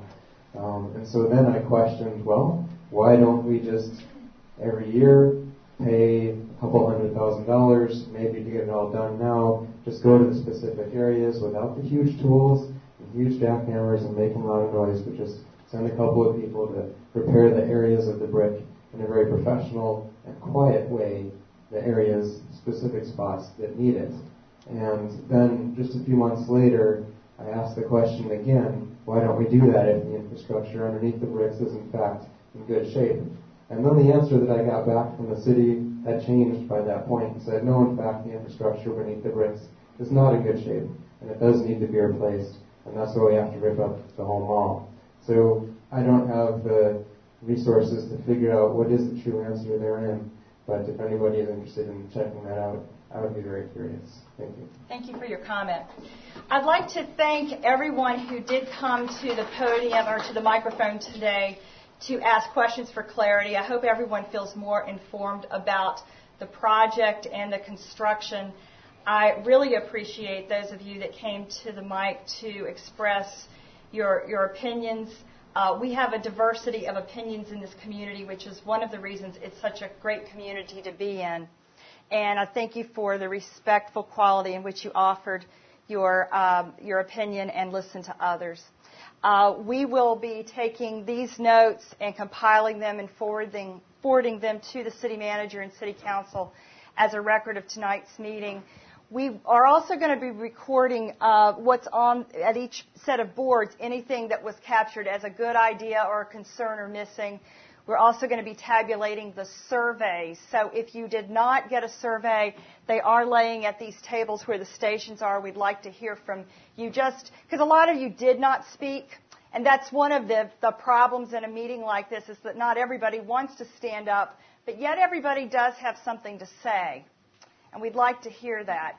And so then I questioned, well, why don't we just every year pay a couple $100,000 maybe to get it all done now, just go to the specific areas without the huge tools and huge jackhammers and making a lot of noise, but just send a couple of people to repair the areas of the brick in a very professional and quiet way, the areas, specific spots that need it. And then just a few months later, I asked the question again, why don't we do that if the infrastructure underneath the bricks is in fact in good shape? And then the answer that I got back from the city had changed by that point and said, no, in fact, the infrastructure beneath the bricks is not in good shape, and it does need to be replaced, and that's why we have to rip up the whole mall. So I don't have the resources to figure out what is the true answer therein, but if anybody is interested in checking that out, I would be very curious. Thank you. Thank you for your comment. I'd like to thank everyone who did come to the podium or to the microphone today to ask questions for clarity. I hope everyone feels more informed about the project and the construction. I really appreciate those of you that came to the mic to express your opinions. We have a diversity of opinions in this community, which is one of the reasons it's such a great community to be in. And I thank you for the respectful quality in which you offered your opinion and listened to others. We will be taking these notes and compiling them and forwarding them to the city manager and city council as a record of tonight's meeting. We are also going to be recording what's on at each set of boards, anything that was captured as a good idea or a concern or missing. We're also going to be tabulating the surveys. So if you did not get a survey, they are laying at these tables where the stations are. We'd like to hear from you just because a lot of you did not speak. And that's one of the problems in a meeting like this is that not everybody wants to stand up, but yet everybody does have something to say. And we'd like to hear that.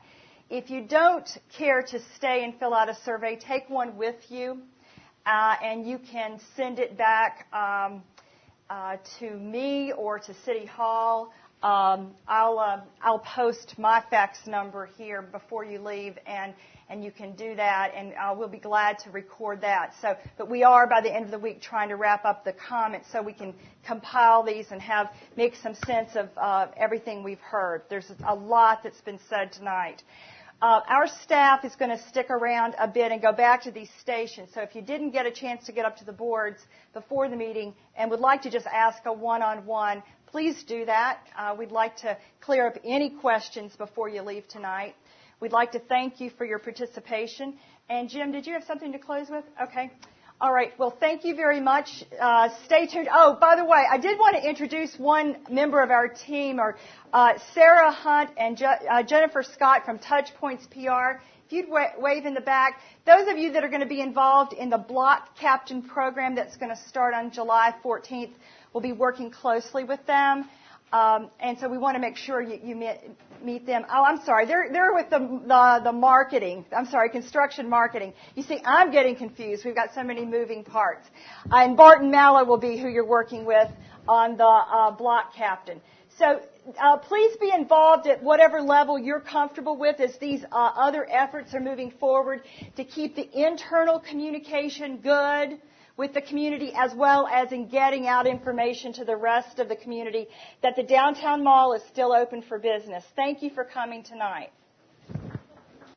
If you don't care to stay and fill out a survey, take one with you, and you can send it back to me or to City Hall. I'll post my fax number here before you leave, and you can do that, and we'll be glad to record that. But we are, by the end of the week, trying to wrap up the comments so we can compile these and make some sense of everything we've heard. There's a lot that's been said tonight. Our staff is going to stick around a bit and go back to these stations. So if you didn't get a chance to get up to the boards before the meeting and would like to just ask a one-on-one, please do that. We'd like to clear up any questions before you leave tonight. We'd like to thank you for your participation. And Jim, did you have something to close with? Okay. All right. Well, thank you very much. Stay tuned. Oh, by the way, I did want to introduce one member of our team, Sarah Hunt and Jennifer Scott from Touchpoints PR. If you'd wave in the back. Those of you that are going to be involved in the Block Captain program that's going to start on July 14th will be working closely with them. And so we want to make sure you meet them. Oh, I'm sorry. They're with the marketing. I'm sorry, construction marketing. You see, I'm getting confused. We've got so many moving parts. And Barton Mallow will be who you're working with on the Block Captain. So please be involved at whatever level you're comfortable with as these other efforts are moving forward to keep the internal communication good with the community, as well as in getting out information to the rest of the community that the downtown mall is still open for business. Thank you for coming tonight.